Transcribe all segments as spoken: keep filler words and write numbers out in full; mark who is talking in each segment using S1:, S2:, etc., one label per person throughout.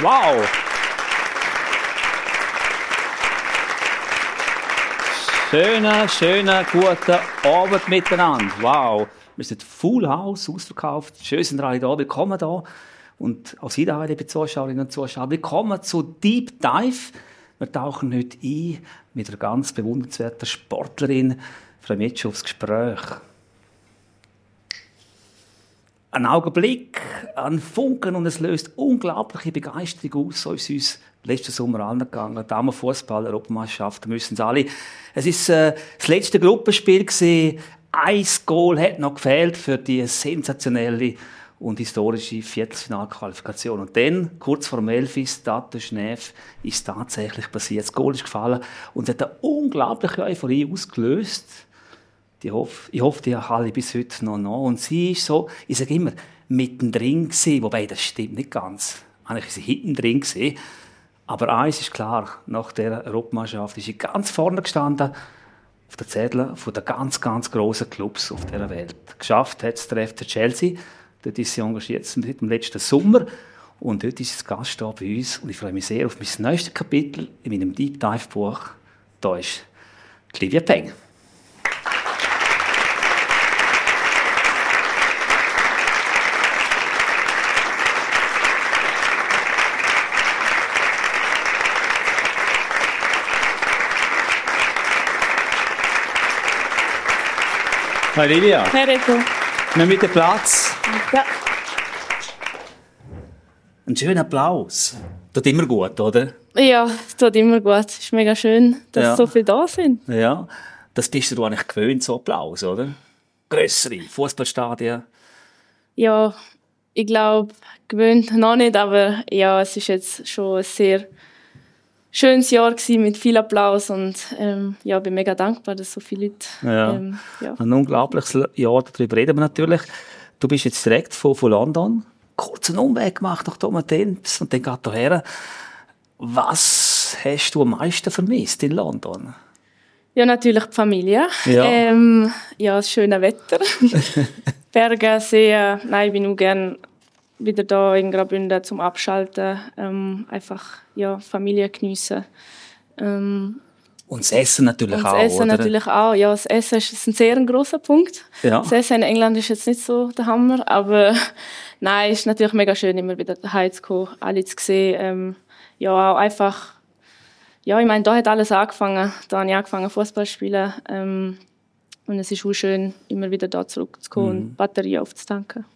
S1: Wow! Schönen, schönen, guten Abend miteinander. Wow! Wir sind Full House, ausverkauft. Schön sind alle da. Willkommen da. Und auch Sie da, liebe Zuschauerinnen und Zuschauer. Willkommen zu Deep Dive. Wir tauchen heute ein mit einer ganz bewundernswerten Sportlerin. Ich freue mich jetzt schon aufs Gespräch. Ein Augenblick, ein Funken und es löst unglaubliche Begeisterung aus. So ist es uns letzten Sommer allen gegangen. Damenfußball, Europameisterschaft, müssen sie alle. Es ist äh, das letzte Gruppenspiel gewesen. Ein Goal hat noch gefehlt für die sensationelle und historische Viertelfinalqualifikation. Und dann, kurz vor dem elf, Stade Genève, ist tatsächlich passiert. Das Goal ist gefallen und hat eine unglaubliche Euphorie ausgelöst. Ich hoffe, ich hoffe, die Halle bis heute noch nach. Und sie ist so, ich sage immer, mittendrin gewesen. Wobei, das stimmt nicht ganz. Eigentlich ist sie hinten drin gewesen. Aber eins ist klar, nach dieser Europameisterschaft ist sie ganz vorne gestanden, auf der Zettel von den ganz, ganz grossen Clubs auf dieser Welt. Geschafft hat es der F C Chelsea. Dort ist sie engagiert seit dem letzten Sommer. Und dort ist sie Gast hier bei uns. Und ich freue mich sehr auf mein neuestes Kapitel in meinem Deep Dive Buch. Da ist Livia Peng. Hi Livia.
S2: Hey Rico.
S1: Nimm mit den Platz.
S2: Ja.
S1: Ein schöner Applaus. Tut immer gut, oder?
S2: Ja, es tut immer gut. Es ist mega schön, dass
S1: Ja.
S2: so viele da sind.
S1: Ja. Das bist du eigentlich gewöhnt, so Applaus, oder? Grössere Fußballstadien.
S2: Ja, ich glaube, gewöhnt noch nicht, aber ja, es ist jetzt schon ein sehr schönes Jahr gewesen mit viel Applaus und ähm, ja, bin mega dankbar, dass so viele Leute.
S1: Ja.
S2: Ähm, ja.
S1: Ein unglaubliches Jahr, darüber reden wir natürlich. Du bist jetzt direkt von, von London. Kurzen Umweg gemacht nach Tomatenz und dann geht hierher. Was hast du am meisten vermisst in London?
S2: Ja, natürlich die Familie.
S1: Ja.
S2: Ähm, ja, das schöne Wetter. Berge, Seen. Nein, ich bin auch gerne wieder da in Graubünden zum Abschalten. Ähm, einfach ja, Familie geniessen. Ähm,
S1: Und das Essen natürlich
S2: und
S1: auch,
S2: das Essen
S1: oder?
S2: natürlich auch. Ja, das Essen ist ein sehr grosser Punkt.
S1: Ja.
S2: Das Essen in England ist jetzt nicht so der Hammer, aber nein, es ist natürlich mega schön, immer wieder daheim zu kommen, alle zu sehen. Ähm, ja, auch einfach, ja, ich meine, da hat alles angefangen. Da habe ich angefangen, Fußball zu spielen. Ähm, und es ist auch schön, immer wieder da zurückzukommen
S1: Mhm.
S2: und Batterien aufzutanken.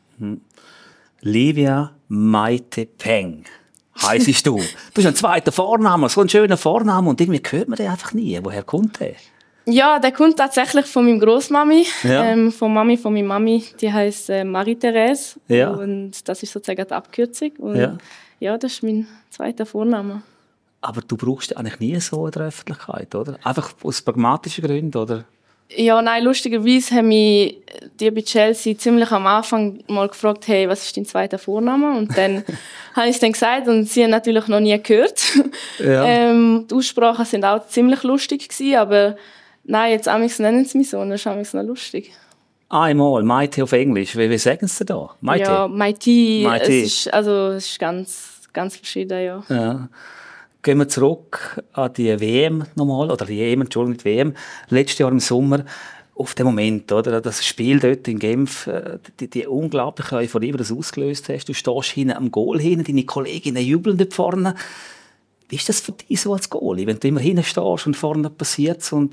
S1: Livia Maite Peng heisst du. Du hast einen zweiten Vornamen, so einen schönen Vornamen und irgendwie hört man den einfach nie. Woher kommt der?
S2: Ja, der kommt tatsächlich von meiner Großmami,
S1: Ja.
S2: ähm, von Mami, von meiner Mami. Die heisst äh, Marie-Therese.
S1: Ja.
S2: Und das ist sozusagen die Abkürzung. Und
S1: Ja.
S2: ja, das ist mein zweiter Vorname.
S1: Aber du brauchst den eigentlich nie so in der Öffentlichkeit, oder? Einfach aus pragmatischen Gründen, oder?
S2: Ja, nein, lustigerweise haben mich die bei Chelsea ziemlich am Anfang mal gefragt, hey, was ist dein zweiter Vorname? Und dann habe ich es dann gesagt und sie haben natürlich noch nie gehört.
S1: Ja.
S2: Ähm, die Aussprachen sind auch ziemlich lustig gewesen, aber nein, jetzt amigs nennen sie mich so und das ist amigs noch lustig.
S1: Einmal, Maite auf Englisch. Wie, wie sagen sie da? Maite?
S2: Ja, Maite,
S1: Maite.
S2: es ist, also, es ist ganz, ganz verschieden, ja.
S1: Ja. Gehen wir zurück an die W M nochmal, oder die E M, Entschuldigung, die W M, letztes Jahr im Sommer, auf den Moment, oder? Das Spiel dort in Genf, äh, die, die unglaubliche Euphorie, die das ausgelöst hast. Du stehst hinten am Goal hin, deine Kolleginnen jubeln dort vorne. Wie ist das für dich so als Goalie, wenn du immer hinten stehst und vorne passiert und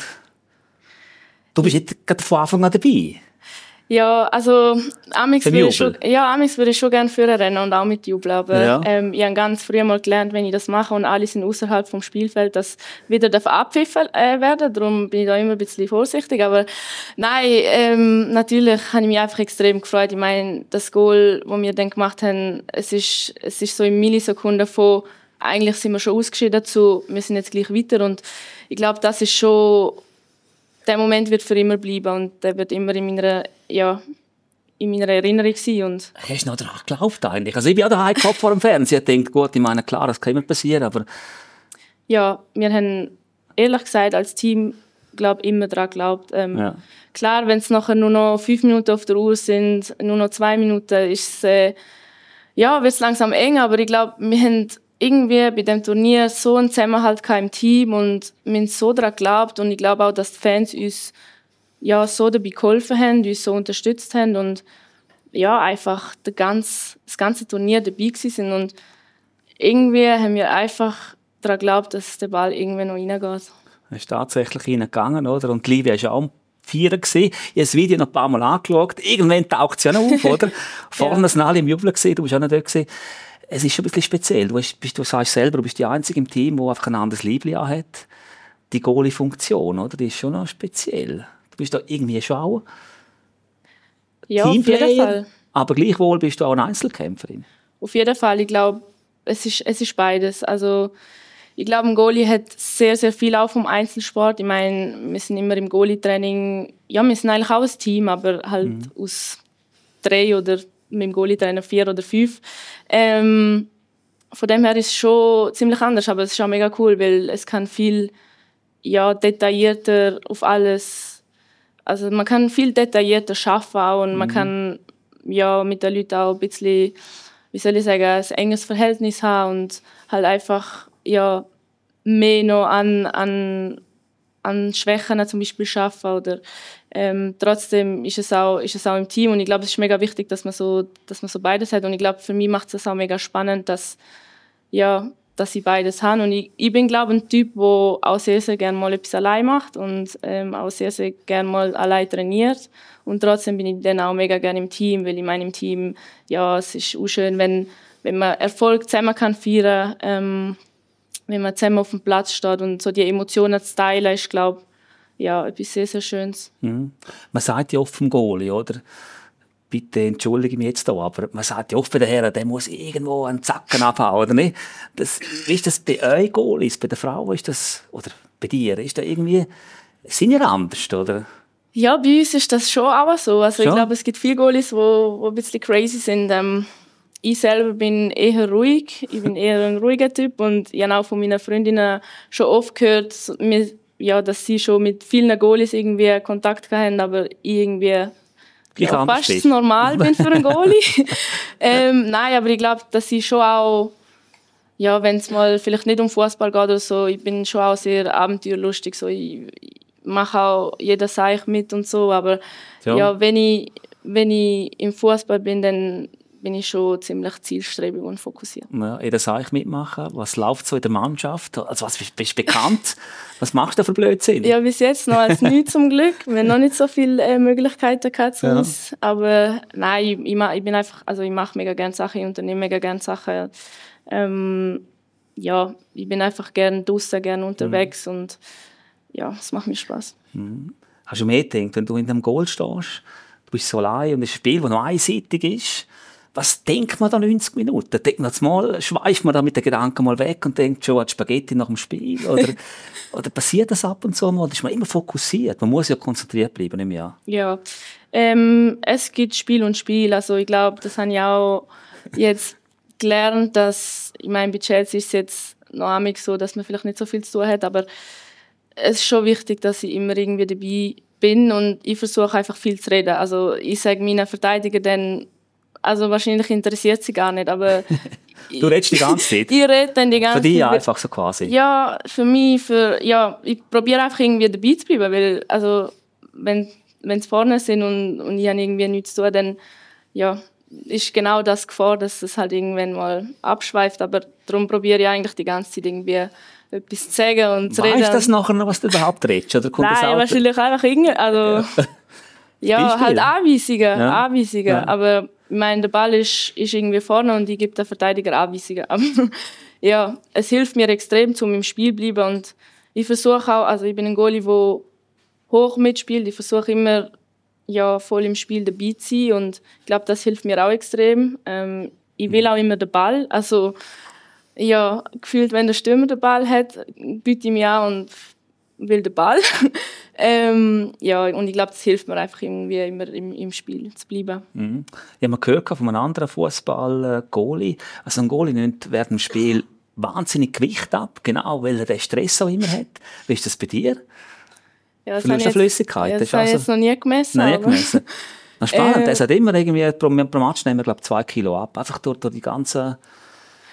S1: du bist nicht gerade von Anfang an dabei?
S2: Ja, also amigs
S1: Beim
S2: würde ich
S1: Jubel?
S2: schon, ja, amigs würde ich schon gerne führen rennen und auch mit jubeln, aber
S1: Ja.
S2: ähm, ich habe ganz früh mal gelernt, wenn ich das mache und alle sind außerhalb vom Spielfeld, dass wieder abpfiffen äh, werden. Darum bin ich da immer ein bisschen vorsichtig, aber nein, ähm, natürlich habe ich mich einfach extrem gefreut. Ich meine, das Goal, das wir dann gemacht haben, es ist, es ist so in Millisekunden von eigentlich sind wir schon ausgeschieden zu, wir sind jetzt gleich weiter und ich glaube, das ist schon der Moment wird für immer bleiben und der wird immer in meiner, ja, in meiner Erinnerung sein. Und
S1: Hast du noch daran geglaubt eigentlich? Also ich bin auch daheim gehabt vor dem Fernsehen und denkt, gut, ich meine, klar, das kann immer passieren, aber
S2: ja, wir haben ehrlich gesagt als Team glaub, immer daran geglaubt. Ähm,
S1: ja.
S2: Klar, wenn es nachher nur noch fünf Minuten auf der Uhr sind, nur noch zwei Minuten, ist es, äh, ja, wird es langsam eng, aber ich glaube, wir haben irgendwie bei dem Turnier so ein Zusammenhalt im Team und wir haben so daran geglaubt und ich glaube auch, dass die Fans uns ja, so dabei geholfen haben, uns so unterstützt haben und ja, einfach der ganz, das ganze Turnier dabei sind und irgendwie haben wir einfach daran geglaubt, dass der Ball irgendwie noch reingeht.
S1: Er ist tatsächlich reingegangen, oder? Und Livia war auch am Vierer. Ich habe das Video noch ein paar Mal angeschaut. Irgendwann taucht es ja noch auf, oder? Vorne ja. Sind alle im Jubeln gesehen, du bist auch noch dort gesehen. Es ist schon ein bisschen speziell. Du, bist, du sagst selber, du bist die Einzige im Team, die einfach ein anderes Liebling hat. Die Goalie-Funktion, oder? Die ist schon noch speziell. Du bist da irgendwie schon auch
S2: ja,
S1: Teamplayer,
S2: auf jeden Fall.
S1: Aber gleichwohl bist du auch eine Einzelkämpferin.
S2: Auf jeden Fall. Ich glaube, es ist, es ist beides. Also, ich glaube, ein Goalie hat sehr, sehr viel auch vom Einzelsport. Ich meine, wir sind immer im Goalie-Training, ja, wir sind eigentlich auch ein Team, aber halt mhm. aus drei oder mit dem Goalie-Trainer vier oder fünf. Ähm, von dem her ist es schon ziemlich anders, aber es ist auch mega cool, weil es kann viel ja, detaillierter auf alles, also man kann viel detaillierter arbeiten auch und mhm. man kann ja, mit den Leuten auch ein bisschen, wie soll ich sagen, ein enges Verhältnis haben und halt einfach ja, mehr noch an, an, an Schwächen zum Beispiel arbeiten oder ähm, trotzdem ist es, auch, ist es auch im Team und ich glaube, es ist mega wichtig, dass man so, dass man so beides hat und ich glaube, für mich macht es auch mega spannend, dass, ja, dass ich beides habe und ich, ich bin, glaube ich, ein Typ, der auch sehr, sehr gerne mal etwas allein macht und ähm, auch sehr, sehr gerne mal allein trainiert und trotzdem bin ich dann auch mega gerne im Team, weil ich meine, im Team, ja, es ist auch schön, wenn, wenn man Erfolg zusammen kann feiern, ähm, wenn man zusammen auf dem Platz steht und so die Emotionen zu teilen, ist, glaube ich, ja, etwas sehr, sehr Schönes.
S1: Mhm. Man sagt ja oft vom Goalie, oder? Bitte entschuldige mich jetzt hier, aber man sagt ja oft bei den Herren, der muss irgendwo einen Zacken abhauen, oder nicht? Das, wie ist das bei euch Goalies, bei der Frau, ist das, oder bei dir, ist da irgendwie, sind ihr anders, oder?
S2: Ja, bei uns ist das schon auch so. Also schon? Ich glaube, es gibt viele Goalies, die ein bisschen crazy sind. Ähm, ich selber bin eher ruhig, ich bin eher ein ruhiger Typ und ich habe auch von meinen Freundinnen schon oft gehört, ja, dass sie schon mit vielen Goalies irgendwie Kontakt hatten, aber irgendwie ja, fast normal bin für einen Goalie. ähm, nein, aber ich glaube, dass ich schon auch, ja, wenn es mal vielleicht nicht um Fußball geht oder so, ich bin schon auch sehr abenteuerlustig. So, ich, ich mache auch jeder Seich mit und so, aber ja, ja wenn, ich, wenn ich im Fußball bin, dann bin ich schon ziemlich zielstrebig und fokussiert.
S1: Ja, jeder Seich mitmachen. Was läuft so in der Mannschaft? Also was bist, bist bekannt? Was machst du für Blödsinn?
S2: Ja, bis jetzt noch als nichts zum Glück. Wir haben noch nicht so viele äh, Möglichkeiten gehabt zu uns. Ja. Aber nein, ich, ich, ich bin einfach, also ich mache mega gerne Sachen, ich unternehme mega gerne Sachen. Ähm, ja, ich bin einfach gerne draußen, gerne unterwegs mhm. und ja, es macht mir Spaß.
S1: Mhm. Hast du mehr gedacht, wenn du in dem Goal stehst, du bist so allein und ein Spiel, das noch einseitig ist, was denkt man da neunzig Minuten? Denkt man mal, schweift man da mit den Gedanken mal weg und denkt schon an Spaghetti nach dem Spiel? Oder, oder passiert das ab und zu mal? Oder ist man immer fokussiert? Man muss ja konzentriert bleiben im Jahr.
S2: Ja, ähm, es gibt Spiel und Spiel. Also ich glaube, das habe ich auch jetzt gelernt, dass, ich meine, bei Chelsea ist es jetzt noch einmal so, dass man vielleicht nicht so viel zu tun hat, aber es ist schon wichtig, dass ich immer irgendwie dabei bin und ich versuche einfach viel zu reden. Also ich sage meinen Verteidigern dann, also wahrscheinlich interessiert sie gar nicht, aber
S1: du redest die ganze Zeit?
S2: Ich rede dann die ganze Zeit.
S1: Für dich einfach so quasi?
S2: Ja, für mich, für, ja, ich probiere einfach irgendwie dabei zu bleiben, weil, also, wenn, wenn sie vorne sind und, und ich habe irgendwie nichts zu tun, dann, ja, ist genau das Gefahr, dass es halt irgendwann mal abschweift, aber darum probiere ich eigentlich die ganze Zeit irgendwie etwas zu sagen und zu reden.
S1: Weißt du das nachher noch, was du überhaupt redest? Oder kommt
S2: Nein,
S1: das auch
S2: wahrscheinlich einfach irgendwie, also, ja, ja halt Anweisungen, ja. Anweisungen, ja. Aber ich meine, der Ball ist, ist irgendwie vorne und ich gebe den Verteidiger Anweisungen. Aber ja, es hilft mir extrem, um im Spiel zu bleiben. Und ich versuche auch, also ich bin ein Goalie, der hoch mitspielt. Ich versuche immer, ja, voll im Spiel dabei zu sein. Und ich glaube, das hilft mir auch extrem. Ähm, ich will auch immer den Ball. Also, ja, gefühlt, wenn der Stürmer den Ball hat, biete ich mich an und will den Ball. ähm, ja, und ich glaube, das hilft mir einfach irgendwie immer im, im Spiel zu bleiben.
S1: Mhm. Ich habe mal gehört von einem anderen Fußball-Goalie. Also ein Goalie nimmt während dem Spiel wahnsinnig Gewicht ab, genau, weil er den Stress auch immer hat. Wie ist das bei dir?
S2: Ja, das
S1: Verlust an Flüssigkeit?
S2: Ja, das, das habe ich
S1: also
S2: jetzt noch nie gemessen.
S1: Noch nie gemessen. Na, spannend, äh, er hat immer irgendwie, pro, pro Match nehmen wir, glaube ich, zwei Kilo ab. Einfach durch, durch die ganzen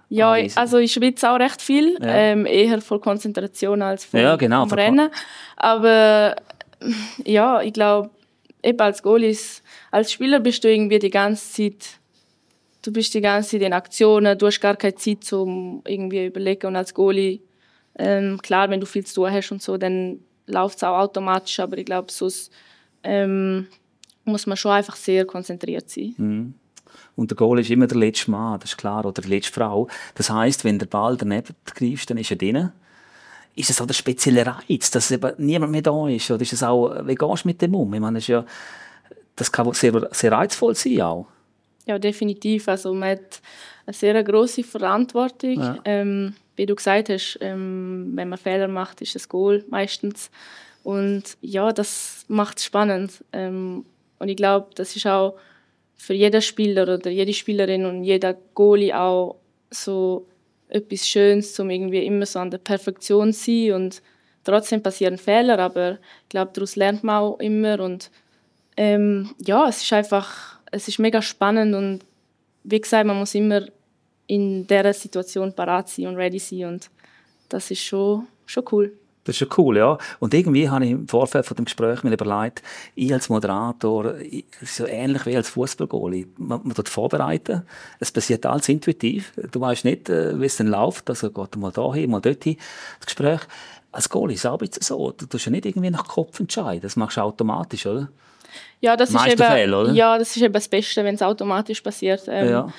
S2: Ja,
S1: anweisen?
S2: also ich schwitze auch recht viel,
S1: Ja.
S2: ähm, eher von Konzentration als vom,
S1: Ja, genau,
S2: vom
S1: von-
S2: Rennen. Aber ja, ich glaube, eben als Goalie, ist- als Spieler bist du irgendwie die ganze Zeit, du bist die ganze Zeit in Aktionen, du hast gar keine Zeit, um irgendwie überlegen. Und als Goalie, ähm, klar, wenn du viel zu tun hast und so, dann läuft es auch automatisch. Aber ich glaube, sonst ähm, muss man schon einfach sehr konzentriert sein.
S1: Und der Goal ist immer der letzte Mann, das ist klar, oder die letzte Frau. Das heisst, wenn der Ball daneben greifst, dann ist er drin. Ist es auch der spezielle Reiz, dass eben niemand mehr da ist? Oder ist es auch, wie gehst du mit dem um? Ich meine, das, ist ja, das kann sehr, sehr reizvoll sein auch.
S2: Ja, definitiv. Also man hat eine sehr grosse Verantwortung.
S1: Ja.
S2: Ähm, wie du gesagt hast, ähm, wenn man Fehler macht, ist es Goal meistens. Und ja, das macht es spannend. Ähm, und ich glaube, das ist auch für jeden Spieler oder jede Spielerin und jeder Goalie auch so etwas Schönes, um irgendwie immer so an der Perfektion zu sein. Und trotzdem passieren Fehler, aber ich glaube, daraus lernt man auch immer. Und ähm, ja, es ist einfach, es ist mega spannend und wie gesagt, man muss immer in dieser Situation parat sein und ready sein und das ist schon, schon cool.
S1: Das ist ja cool, ja. Und irgendwie habe ich im Vorfeld von dem Gespräch mir überlegt, ich als Moderator, ich, das ist so ähnlich wie als Fußballgoalie. Man, man tut vorbereiten, es passiert alles intuitiv. Du weißt nicht, wie es dann läuft, also geht mal da hin, mal dort hin, das Gespräch. Als Goalie ist es auch ein bisschen so, du tust ja nicht irgendwie nach Kopf entscheiden, das machst du automatisch, oder?
S2: Ja, das ist eben,
S1: Fälle, oder?
S2: ja, das ist eben das Beste, wenn es automatisch passiert. Ähm,
S1: Ja.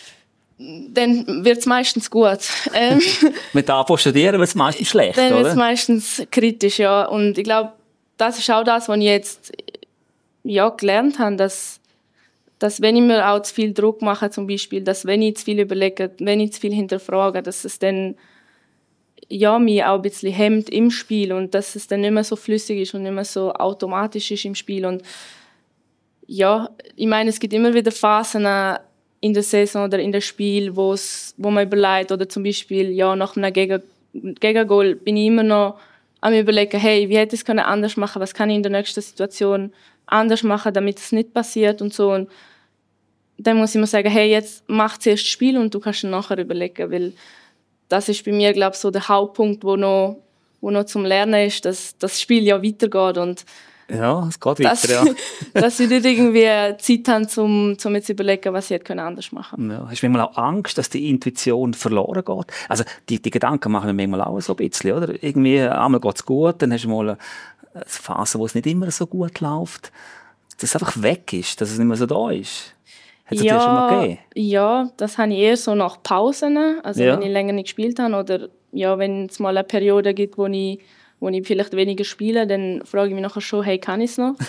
S2: Dann wird es meistens gut. Ähm,
S1: Mit anfangen zu studieren wird es meistens schlecht,
S2: dann wird es
S1: oder?
S2: meistens kritisch, ja. Und ich glaube, das ist auch das, was ich jetzt ja, gelernt habe, dass, dass wenn ich mir auch zu viel Druck mache, zum Beispiel, dass wenn ich zu viel überlege, wenn ich zu viel hinterfrage, dass es dann ja, mich auch ein bisschen hemmt im Spiel und dass es dann nicht mehr so flüssig ist und nicht mehr so automatisch ist im Spiel. Und ja, ich meine, es gibt immer wieder Phasen in der Saison oder in dem Spiel, wo's, wo man überlegt, oder zum Beispiel ja, nach einem Gegen Gegengol bin ich immer noch am überlegen, hey, wie hätte ich es anders machen können, was kann ich in der nächsten Situation anders machen, damit es nicht passiert und so. Und dann muss ich mir sagen, hey, jetzt mach zuerst das Spiel und du kannst dann nachher überlegen, weil das ist bei mir, glaube ich, so der Hauptpunkt, wo noch, wo noch zum Lernen ist, dass das Spiel ja weitergeht und
S1: Ja, es geht
S2: dass,
S1: weiter, ja.
S2: dass ich nicht irgendwie Zeit habe, um, um jetzt zu überlegen, was ich hätte anders machen können.
S1: Ja. Hast du manchmal auch Angst, dass die Intuition verloren geht? Also die, die Gedanken machen wir manchmal auch so ein bisschen, oder? Irgendwie, einmal geht es gut, dann hast du mal eine Phase, wo es nicht immer so gut läuft. Dass es einfach weg ist, dass es nicht mehr so da ist. Hat es
S2: ja,
S1: dir schon mal gegeben?
S2: Ja, das habe ich eher so nach Pausen, also
S1: Ja.
S2: wenn ich länger nicht gespielt habe oder ja, wenn es mal eine Periode gibt, wo ich, wo ich vielleicht weniger spiele, dann frage ich mich nachher schon, hey, kann ich es noch?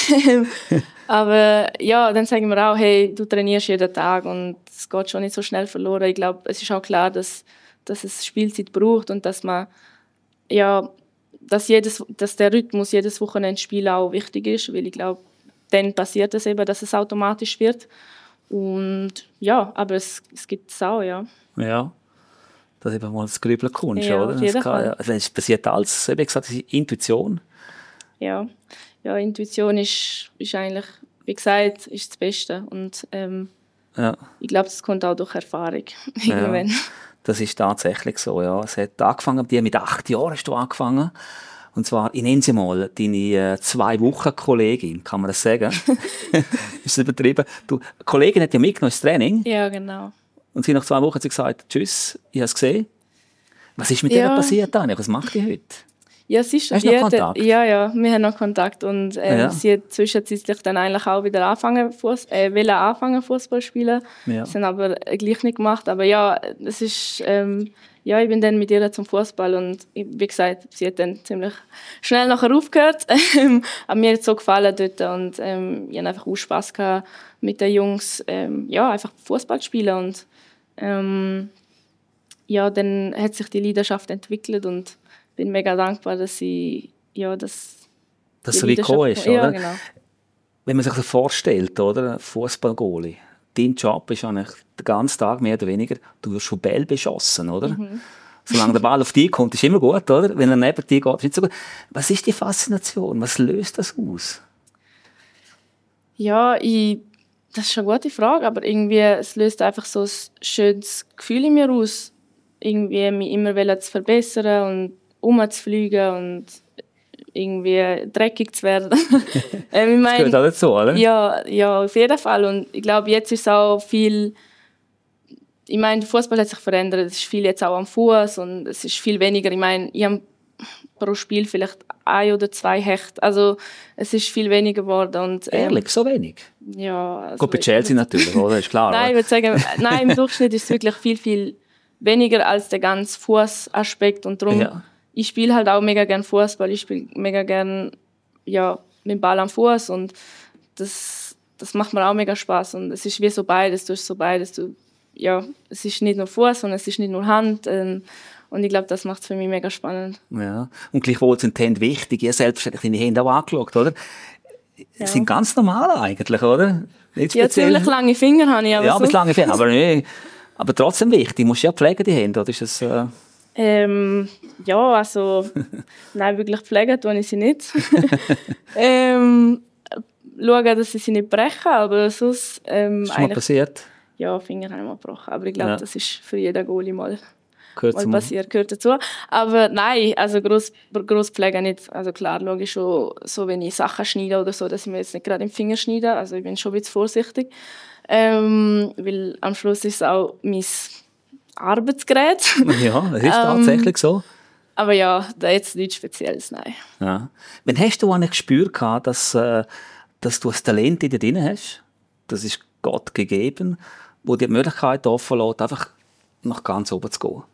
S2: Aber ja, dann sagen wir auch, hey, du trainierst jeden Tag und es geht schon nicht so schnell verloren. Ich glaube, es ist auch klar, dass, dass es Spielzeit braucht und dass man, ja, dass, jedes, dass der Rhythmus jedes Wochenendspiel auch wichtig ist, weil ich glaube, dann passiert es eben, dass es automatisch wird. Und ja, aber es, es gibt es auch, ja.
S1: Ja. Dass eben mal das Grübeln kommst,
S2: Ja,
S1: oder?
S2: auf jeden
S1: Das kann,
S2: Fall.
S1: ja, also es passiert alles, wie gesagt, das ist Intuition.
S2: Ja, ja, Intuition ist, ist eigentlich, wie gesagt, ist das Beste. Und ähm,
S1: Ja.
S2: ich glaube, das kommt auch durch Erfahrung.
S1: Ja.
S2: Irgendwann.
S1: Das ist tatsächlich so, ja. Es hat angefangen, die mit acht Jahren hast du angefangen. Und zwar, ich nenne sie mal, deine äh, zwei Wochen Kollegin, kann man das sagen? Ist das übertrieben? Du, die Kollegin hat ja mitgenommen ins Training.
S2: Ja, genau.
S1: Und sie nach zwei Wochen hat sie gesagt, tschüss, ich habe es gesehen. Was ist mit
S2: Ja.
S1: ihr passiert, Anja? Was macht die heute?
S2: Ja, sie
S1: Hast du noch
S2: studiert.
S1: Kontakt?
S2: Ja, ja, wir haben noch Kontakt. Und ähm,
S1: Ja.
S2: sie hat zwischenzeitlich dann eigentlich auch wieder anfangen, Fuss, äh, wollen anfangen Fußball spielen.
S1: Ja.
S2: Das haben aber äh, gleich nicht gemacht. Aber ja, es ist, ähm, ja, ich bin dann mit ihr zum Fußball und ich- wie gesagt, sie hat dann ziemlich schnell nachher aufgehört. Ähm, aber mir hat es so gefallen dort und ähm, ich hatte einfach auch Spass gehabt mit den Jungs, ähm, ja, einfach Fußball zu spielen und ähm, ja, dann hat sich die Leidenschaft entwickelt und bin mega dankbar, dass sie ja, das
S1: Dass
S2: die
S1: so wie gekommen ist,
S2: Leidenschaft- ja,
S1: oder?
S2: genau.
S1: Wenn man sich das vorstellt, oder? Fußballgoalie. Dein Job ist eigentlich den ganzen Tag mehr oder weniger, du wirst von Ball beschossen, oder?
S2: Mhm.
S1: Solange der Ball auf dich kommt, ist immer gut, oder? Wenn er neben dir geht, ist nicht so gut. Was ist die Faszination? Was löst das aus?
S2: Ja, ich, Das ist eine gute Frage, aber irgendwie, es löst einfach so ein schönes Gefühl in mir aus, irgendwie mich immer zu verbessern und umzufliegen und irgendwie dreckig zu werden. ähm, ich mein,
S1: das gehört auch dazu, oder?
S2: Ja, ja, auf jeden Fall. Und ich glaube, jetzt ist es auch viel... Ich meine, der Fußball hat sich verändert. Es ist viel jetzt auch am Fuß und es ist viel weniger. Ich meine, ich habe pro Spiel vielleicht ein oder zwei Hecht. Also es ist viel weniger geworden. Und, ähm,
S1: Ehrlich, so wenig?
S2: Ja. Also,
S1: gut, bei Chelsea natürlich, oder? Ist klar.
S2: Nein, ich würde sagen, nein, im Durchschnitt ist es wirklich viel, viel weniger als der ganze Fußaspekt. Und darum, ja. Ich spiele halt auch mega gerne Fußball. Ich spiele mega gerne ja, mit dem Ball am Fuß und das, das macht mir auch mega Spaß. Und es ist wie so beides, du hast so beides. Du, ja, es ist nicht nur Fuß und es ist nicht nur Hand. Ähm, Und ich glaube, das macht es für mich mega spannend.
S1: Ja. Und gleichwohl sind die Hände wichtig. Ihr selbstverständlich deine Hände auch angeschaut, oder? Ja. Sind ganz normal eigentlich, oder? Nicht
S2: ja, ziemlich lange Finger habe ich. Aber
S1: ja,
S2: so.
S1: aber lange Finger. Aber, nee, aber trotzdem wichtig. Musst du ja pflegen, die Hände, oder ist das... Äh...
S2: Ähm, ja, also... nein, wirklich pflegen tue ich sie nicht. ähm, schauen, dass ich sie nicht brechen, aber sonst... Ähm,
S1: ist schon mal passiert?
S2: Ja, Finger habe ich mal gebrochen. Aber ich glaube, ja. Das ist für jeden Goalie mal...
S1: Gehört
S2: mal passiert, gehört dazu. Aber nein, also gross, gross pflegen nicht. Also klar, logisch schon, so wenn ich Sachen schneide oder so, dass ich mir jetzt nicht gerade im Finger schneide. Also ich bin schon ein bisschen vorsichtig. Ähm, weil am Schluss ist es auch mein Arbeitsgerät.
S1: Ja, das ist tatsächlich ähm, so.
S2: Aber ja, da jetzt nichts Spezielles, nein.
S1: Ja. Wann hast du ein Gespür gehabt, dass, äh, dass du ein Talent in dir drin hast? Das ist Gott gegeben, wo dir die Möglichkeit offen lässt, einfach nach ganz oben zu gehen?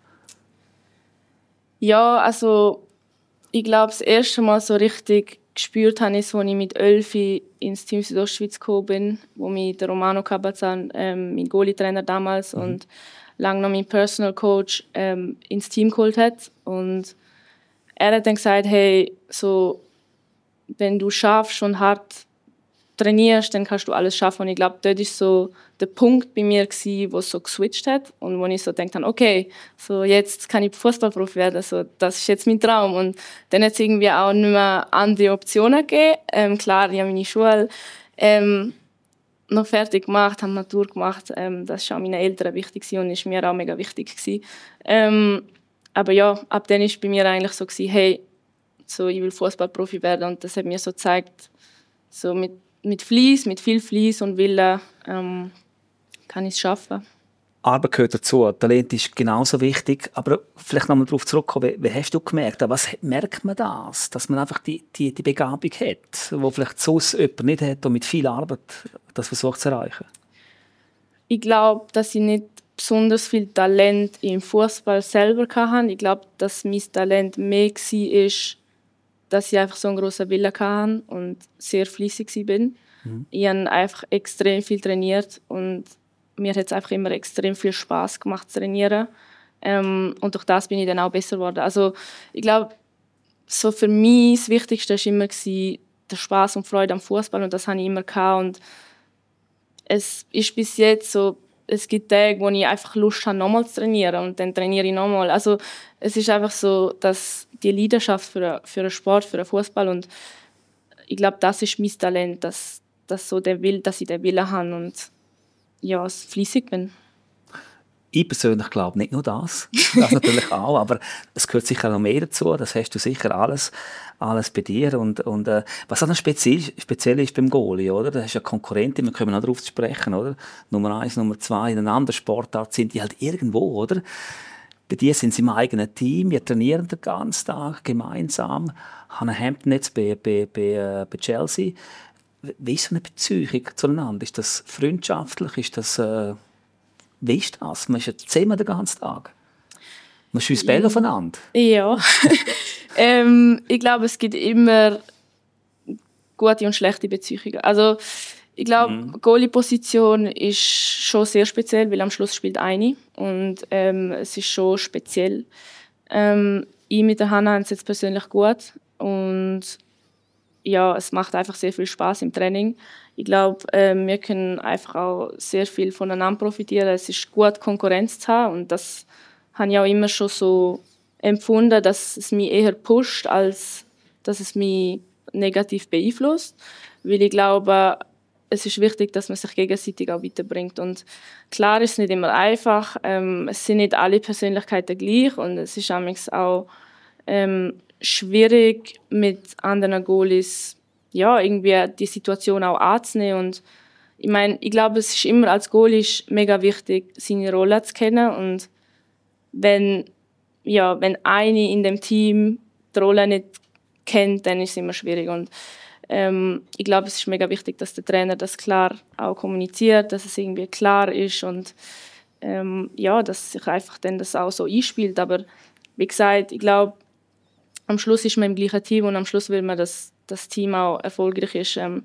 S2: Ja, also ich glaube, das erste Mal so richtig gespürt habe ich es, als ich mit Elfi ins Team Südostschweiz gekommen bin, wo mich der Romano Cabazan, ähm, mein Goalie-Trainer damals mhm. und lange noch mein Personal Coach ähm, ins Team geholt hat. Und er hat dann gesagt, hey, so, wenn du schaffst und hart trainierst, dann kannst du alles schaffen. Und ich glaube, dort war so der Punkt bei mir, wo es so geswitcht hat und wo ich so gedacht habe, okay, so jetzt kann ich Fußballprofi werden, so, das ist jetzt mein Traum. Und dann hat es irgendwie auch nicht mehr andere Optionen gegeben. Ähm, klar, ich habe meine Schule ähm, noch fertig gemacht, habe Matur gemacht. Ähm, das war auch meinen Eltern wichtig und ist mir auch mega wichtig gewesen. Ähm, aber ja, ab dann war bei mir eigentlich so gewesen, hey, so, ich will Fußballprofi werden. Und das hat mir so gezeigt, so mit mit Fleiss, mit viel Fleiss und Willen ähm, kann ich es schaffen.
S1: Arbeit gehört dazu, Talent ist genauso wichtig, aber vielleicht nochmal darauf zurückkommen, wie, wie hast du gemerkt, was merkt man das, dass man einfach die, die, die Begabung hat, die vielleicht sonst jemand nicht hat und mit viel Arbeit das versucht zu erreichen?
S2: Ich glaube, dass ich nicht besonders viel Talent im Fußball selber hatte. Ich glaube, dass mein Talent mehr war, dass ich einfach so einen grossen Willen hatte und sehr fleissig war. Mhm. Ich habe einfach extrem viel trainiert und mir hat es einfach immer extrem viel Spass gemacht zu trainieren. Ähm, und durch das bin ich dann auch besser geworden. Also ich glaube, so für mich das Wichtigste war immer der Spass und Freude am Fußball und das hatte ich immer gehabt. Und es ist bis jetzt so, es gibt Tage, wo ich einfach Lust habe, nochmal zu trainieren und dann trainiere ich nochmal. Also es ist einfach so, dass die Leidenschaft für, für den Sport, für den Fußball und ich glaube, das ist mein Talent, dass, dass, so der Will, dass ich den Willen habe und ja, fleissig bin.
S1: Ich persönlich glaube nicht nur das, das natürlich auch, aber es gehört sicher noch mehr dazu, das hast du sicher alles, alles bei dir und, und äh, was auch noch speziell, speziell ist beim Goalie, oder? Da hast du ja Konkurrenten, wir können auch darauf zu sprechen, oder? Nummer eins, Nummer zwei, in einer anderen Sportart sind die halt irgendwo, oder? Bei dir sind sie im eigenen Team, wir trainieren den ganzen Tag gemeinsam, Hannah Hampton jetzt bei, bei, bei, bei Chelsea. Wie ist so eine Beziehung zueinander? Ist das freundschaftlich, ist das... Äh, Wie ist das? Man ist ja zusammen den ganzen Tag. Man schießt Bälle aufeinander.
S2: Ja. ähm, ich glaube, es gibt immer gute und schlechte Beziehungen. Also, ich glaube, mhm. die Goalie-Position ist schon sehr speziell, weil am Schluss spielt eine. Und ähm, es ist schon speziell. Ähm, ich mit der Hannah haben es jetzt persönlich gut. Und ja, es macht einfach sehr viel Spaß im Training. Ich glaube, äh, wir können einfach auch sehr viel voneinander profitieren. Es ist gut, Konkurrenz zu haben und das habe ich auch immer schon so empfunden, dass es mich eher pusht, als dass es mich negativ beeinflusst. Weil ich glaube, es ist wichtig, dass man sich gegenseitig auch weiterbringt. Und klar ist es nicht immer einfach. Ähm, es sind nicht alle Persönlichkeiten gleich und es ist auch ähm, schwierig, mit anderen Goalies ja, irgendwie die Situation auch anzunehmen. Und ich meine, ich glaube, es ist immer als Goalie mega wichtig, seine Rolle zu kennen. Und wenn, ja, wenn eine in dem Team die Rolle nicht kennt, dann ist es immer schwierig. Und ähm, ich glaube, es ist mega wichtig, dass der Trainer das klar auch kommuniziert, dass es irgendwie klar ist und ähm, ja, dass sich einfach dann das auch so einspielt. Aber wie gesagt, ich glaube, am Schluss ist man im gleichen Team und am Schluss will man, dass das Team auch erfolgreich ist. Ähm,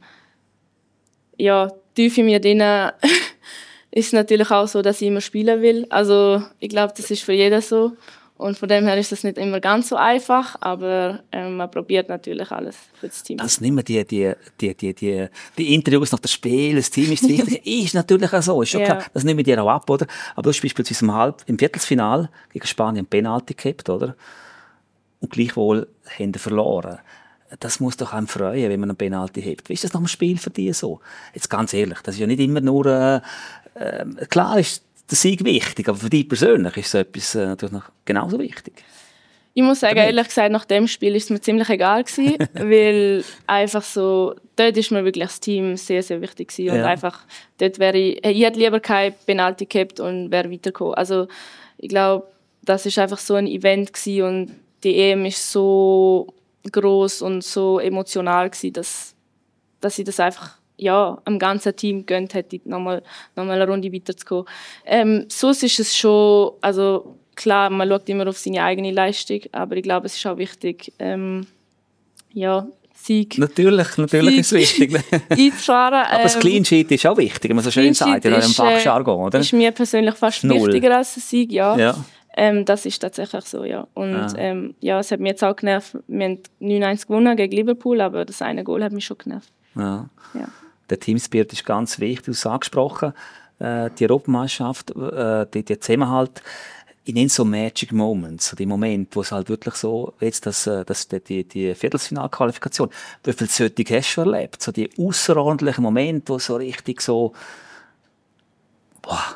S2: ja, tief in mir drin ist es natürlich auch so, dass ich immer spielen will. Also ich glaube, das ist für jeden so. Und von dem her ist das nicht immer ganz so einfach, aber ähm, man probiert natürlich alles für das Team.
S1: Das nicht mehr die, die, die, die, die, die Interviews nach dem Spiel, das Team ist wichtig, ist natürlich auch so, ist schon ja. klar, das nehmen wir dir auch ab, oder? Aber du hast beispielsweise im, Halb-, im Viertelfinal gegen Spanien Penalty gehabt, oder? Und gleichwohl haben wir verloren. Das muss doch einem freuen, wenn man einen Penalty hat. Wie ist das nach dem Spiel für dich so? Jetzt ganz ehrlich, das ist ja nicht immer nur, äh, äh, klar ist der Sieg wichtig, aber für dich persönlich ist so etwas äh, natürlich noch genauso wichtig.
S2: Ich muss sagen, ehrlich gesagt, nach dem Spiel ist es mir ziemlich egal gewesen, weil einfach so, dort ist mir wirklich das Team sehr, sehr wichtig gewesen. Und ja. einfach, dort wäre ich, ich hätte lieber kein Penalty gehabt und wäre weitergekommen. Also, ich glaube, das ist einfach so ein Event gewesen und die E M ist so groß und so emotional gewesen, dass, dass ich das einfach, ja, am ganzen Team gönnt hätte, nochmal, nochmal eine Runde weiterzukommen. Ähm, sonst ist es schon, also, klar, man schaut immer auf seine eigene Leistung, aber ich glaube, es ist auch wichtig, ähm, ja, Sieg.
S1: Natürlich, natürlich
S2: Sieg
S1: ist es wichtig.
S2: einzufahren.
S1: Aber das Clean Sheet ist auch wichtig, wenn man so schön sagt, in einem Fachjargon, oder?
S2: Ist mir persönlich fast Null. wichtiger als ein Sieg, ja.
S1: ja.
S2: Ähm, das ist tatsächlich so, ja. Und ah. ähm, ja, es hat mich jetzt auch genervt. Wir haben neun eins gewonnen gegen Liverpool, aber das eine Goal hat mich schon genervt.
S1: Ja.
S2: Ja.
S1: Der Teamspirit ist ganz wichtig, du hast es angesprochen. Äh, die Europameisterschaft, äh, die, die Zusammenhalt. Ich nenne es so Magic Moments, so die Momente, wo es halt wirklich so, jetzt das, das, die, die Viertelfinalqualifikation, wie viel solche hast du schon erlebt? So die außerordentlichen Momente, wo so richtig so, boah,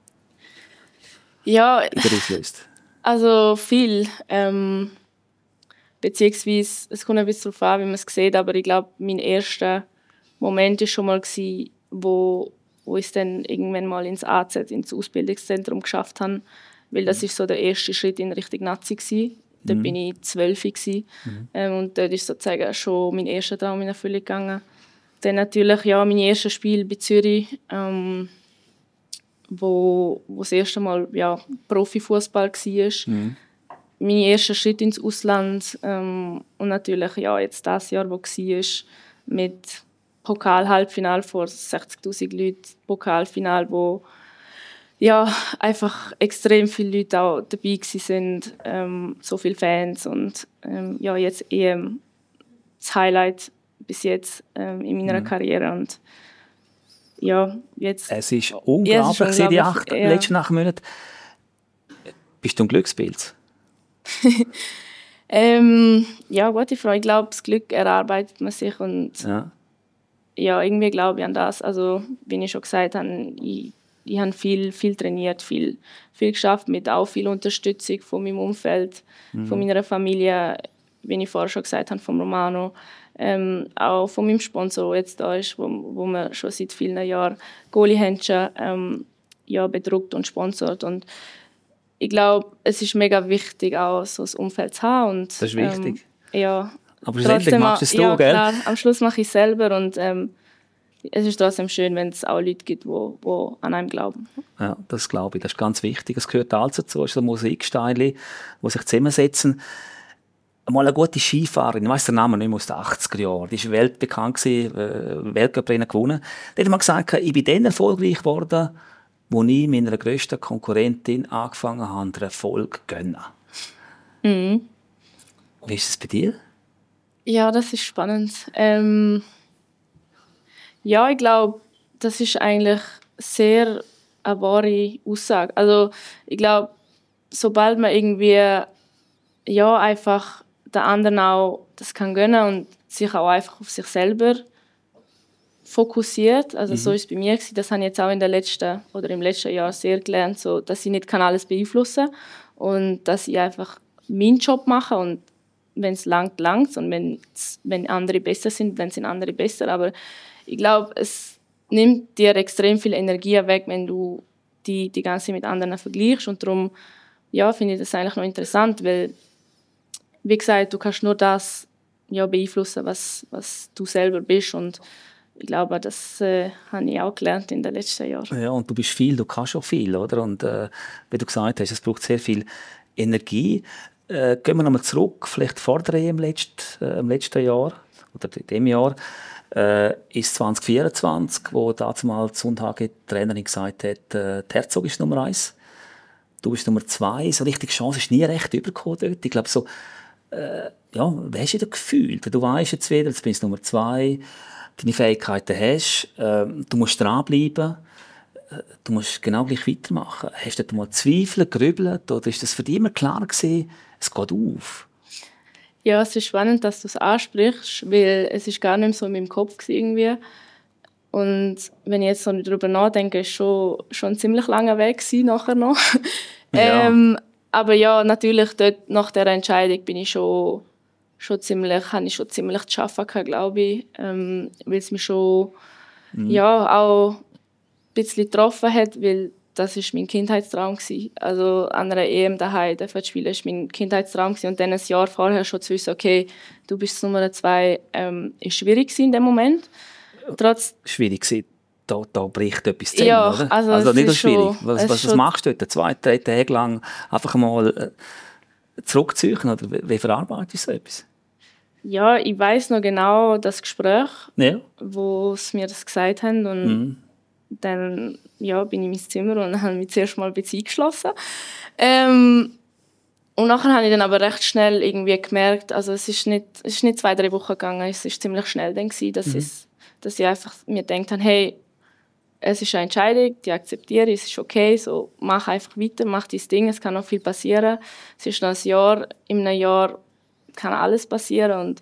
S2: ja,
S1: auslöst.
S2: Also viel, ähm, beziehungsweise, es kommt ein bisschen darauf an, wie man es sieht, aber ich glaube, mein erster Moment war schon mal, gewesen, wo, wo ich es dann irgendwann mal ins A Z, ins Ausbildungszentrum geschafft habe. Weil das war so der erste Schritt in Richtung Nazi gewesen. Da mhm. bin ich zwölf gewesen. Mhm. Ähm, und dort ist sozusagen schon mein erster Traum in Erfüllung gegangen. Dann natürlich ja mein erstes Spiel bei Zürich, ähm, wo, wo das erste Mal ja, Profifußball war. Mhm. Mein erster Schritt ins Ausland ähm, und natürlich ja jetzt das Jahr, wo war, mit Pokal-Halbfinal vor sechzigtausend Leuten, Pokalfinal, wo ja, einfach extrem viele Leute auch dabei sind, ähm, so viele Fans und ähm, ja, jetzt eher das Highlight bis jetzt ähm, in meiner mhm. Karriere und ja, jetzt...
S1: Es ist unglaublich, ja, es ist unglaublich die acht, ja. letzten acht Monate. Bist du ein Glücksbild?
S2: ähm, ja, gute Frage. Ich glaube, das Glück erarbeitet man sich und ja, ja irgendwie glaube ich an das. Also, wie ich schon gesagt habe, ich Ich habe viel, viel trainiert, viel, viel geschafft, mit auch viel Unterstützung von meinem Umfeld, mhm. von meiner Familie, wie ich vorher schon gesagt habe, von Romano, ähm, auch von meinem Sponsor, der jetzt da ist, wo, wo wir schon seit vielen Jahren Goalie-Händchen ähm, ja, bedruckt und sponsort. Und ich glaube, es ist mega wichtig, auch so ein Umfeld zu haben. Und,
S1: das ist wichtig.
S2: Ähm, ja,
S1: aber schlussendlich machst du es
S2: ja,
S1: du, gell?
S2: Klar, am Schluss mache ich es selber und ähm, es ist trotzdem schön, wenn es auch Leute gibt, die an einem glauben.
S1: Ja, das glaube ich. Das ist ganz wichtig. Es gehört alles dazu. Es ist ein Musikstein, die sich zusammensetzen. Mal eine gute Skifahrerin, ich weiss den Namen nicht mehr, aus den achtziger Jahren. Die war weltbekannt, gewesen, äh, Weltcuprennen gewonnen. Die hat mal gesagt, ich bin dann erfolgreich geworden, wo ich meiner grössten Konkurrentin angefangen habe, den Erfolg zu gönnen.
S2: Mhm.
S1: Wie ist es bei dir?
S2: Ja, das ist spannend. Ähm Ja, ich glaube, das ist eigentlich sehr eine wahre Aussage. Also ich glaube, sobald man irgendwie ja, einfach den anderen auch das kann gönnen und sich auch einfach auf sich selber fokussiert. Also
S1: mhm.
S2: so ist es bei mir gewesen. Das habe ich jetzt auch in der letzten oder im letzten Jahr sehr gelernt, so, dass ich nicht kann alles beeinflussen kann und dass ich einfach meinen Job mache und wenn es langt, langt und wenn, wenn andere besser sind, dann sind andere besser. Aber ich glaube, es nimmt dir extrem viel Energie weg, wenn du die, die ganze Zeit mit anderen vergleichst und darum ja, finde ich das eigentlich noch interessant, weil wie gesagt, du kannst nur das ja, beeinflussen, was, was du selber bist und ich glaube, das äh, habe ich auch gelernt in den letzten Jahren.
S1: Ja, und du bist viel, du kannst auch viel, oder? Und äh, wie du gesagt hast, es braucht sehr viel Energie. Äh, gehen wir nochmal zurück, vielleicht vor der E M im letzten, äh, im letzten Jahr oder in diesem Jahr, äh, ist zwanzig vierundzwanzig, wo damals die Sundhage-Trainerin gesagt hat, äh, die Herzog ist Nummer eins, du bist Nummer zwei. So richtig Chance ist nie recht übergekommen dort. Ich glaube, so, äh, ja, wie hast du das Gefühl? Du weißt jetzt wieder, jetzt bist du Nummer zwei, deine Fähigkeiten hast, äh, du musst dranbleiben, äh, du musst genau gleich weitermachen. Hast du da mal Zweifel, grübelt, oder ist das für dich immer klar gewesen, es geht auf?
S2: Ja, es ist spannend, dass du es ansprichst, weil es ist gar nicht mehr so in meinem Kopf irgendwie. Und wenn ich jetzt so darüber nachdenke, ist es schon, schon ein ziemlich langer Weg gewesen, nachher noch.
S1: Ja.
S2: ähm, aber ja, natürlich dort, nach dieser Entscheidung bin ich schon, schon ziemlich, habe ich schon ziemlich zu arbeiten gehabt, glaube ich, ähm, weil es mich schon mhm. ja, auch ein bisschen getroffen hat, weil das war mein Kindheitstraum gewesen. Also an einer E M daheim zu spielen, war mein Kindheitstraum gewesen. Und dann ein Jahr vorher schon zu wissen, okay, du bist Nummer zwei, ähm, ist schwierig in dem Moment. Trotz
S1: schwierig gewesen. Da, da bricht etwas zusammen,
S2: ja,
S1: oder?
S2: Also,
S1: also nicht so schwierig.
S2: Schon,
S1: was was, was machst du dort? Zwei, drei Tage lang einfach mal äh, zurückziehen? Oder wie, wie verarbeitest du so etwas?
S2: Ja, ich weiss noch genau das Gespräch,
S1: ja.
S2: wo sie mir das gesagt haben. Und mhm. dann ja, bin ich in mein Zimmer und habe mich zuerst mal ein bisschen eingeschlossen. Ähm, und nachher habe ich dann aber recht schnell irgendwie gemerkt, also es ist nicht, es ist nicht zwei, drei Wochen gegangen, es ist ziemlich schnell dann gewesen, dass, mhm. es, dass ich einfach mir gedacht habe, hey, es ist eine Entscheidung, die akzeptiere ich, es ist okay, so, mach einfach weiter, mach dein Ding, es kann noch viel passieren. Es ist noch ein Jahr, in einem Jahr kann alles passieren und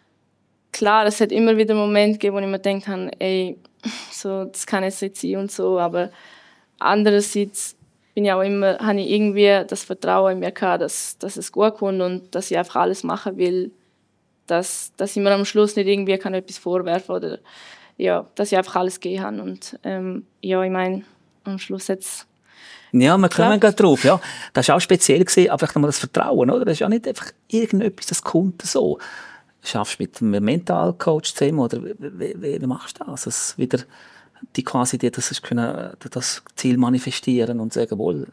S2: klar, es hat immer wieder Momente gegeben, wo ich mir gedacht habe, ey, so, das kann jetzt nicht sein und so, aber andererseits bin ich auch immer, habe ich irgendwie das Vertrauen in mir gehabt, dass, dass es gut kommt und dass ich einfach alles machen will, dass, dass ich mir am Schluss nicht irgendwie kann etwas vorwerfen oder ja, dass ich einfach alles gehen kann und ähm, ja, ich meine, am Schluss jetzt
S1: ja, wir kommen gerade drauf, ja. Das war auch speziell gewesen, einfach nochmal das Vertrauen, oder? Das ist ja nicht einfach irgendetwas, das kommt so. Schaffst du mit einem Mentalcoach zusammen oder wie, wie, wie machst du das? Dass wieder die quasi die, das, ist können, das Ziel manifestieren und sagen, wohl,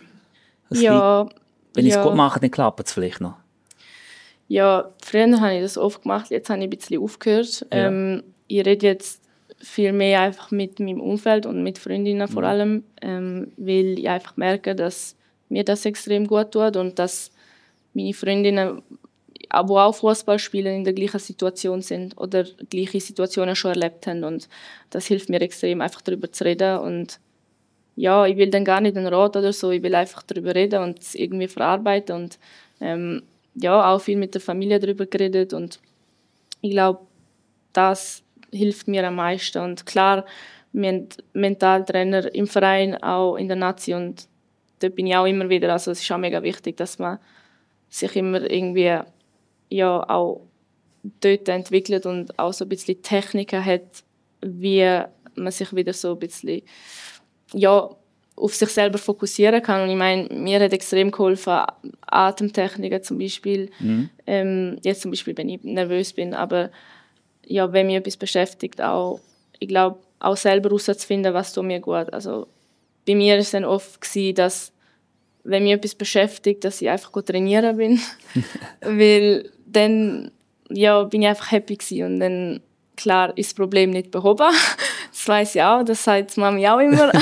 S2: ja,
S1: liegt, wenn ich es
S2: ja.
S1: gut mache, dann klappt es vielleicht noch.
S2: Ja, früher habe ich das oft gemacht, jetzt habe ich ein bisschen aufgehört. Ja. Ähm, ich rede jetzt viel mehr einfach mit meinem Umfeld und mit Freundinnen vor allem, ähm, weil ich einfach merke, dass mir das extrem gut tut und dass meine Freundinnen, die auch Fußball spielen, in der gleichen Situation sind oder gleiche Situationen schon erlebt haben und das hilft mir extrem, einfach darüber zu reden und ja, ich will dann gar nicht einen Rat oder so, ich will einfach darüber reden und es irgendwie verarbeiten und ähm, ja, auch viel mit der Familie darüber geredet und ich glaube, das hilft mir am meisten. Und klar, wir haben Mentaltrainer im Verein, auch in der Nazi und dort bin ich auch immer wieder. Also es ist auch mega wichtig, dass man sich immer irgendwie ja, auch dort entwickelt und auch so ein bisschen Techniken hat, wie man sich wieder so ein bisschen ja, auf sich selber fokussieren kann. Und ich meine, mir hat extrem geholfen, Atemtechniken zum Beispiel. Mhm. Ähm, jetzt zum Beispiel, wenn ich nervös bin, aber ja, wenn mich etwas beschäftigt, auch, ich glaube, auch selber herauszufinden, was tut mir gut. Also, bei mir war es dann oft gewesen, dass, wenn mich etwas beschäftigt, dass ich einfach gut trainieren bin. Weil dann ja, bin ich einfach happy gewesen. Und dann, klar, ist das Problem nicht behoben. Das weiss ich auch, das sagt die Mami auch immer.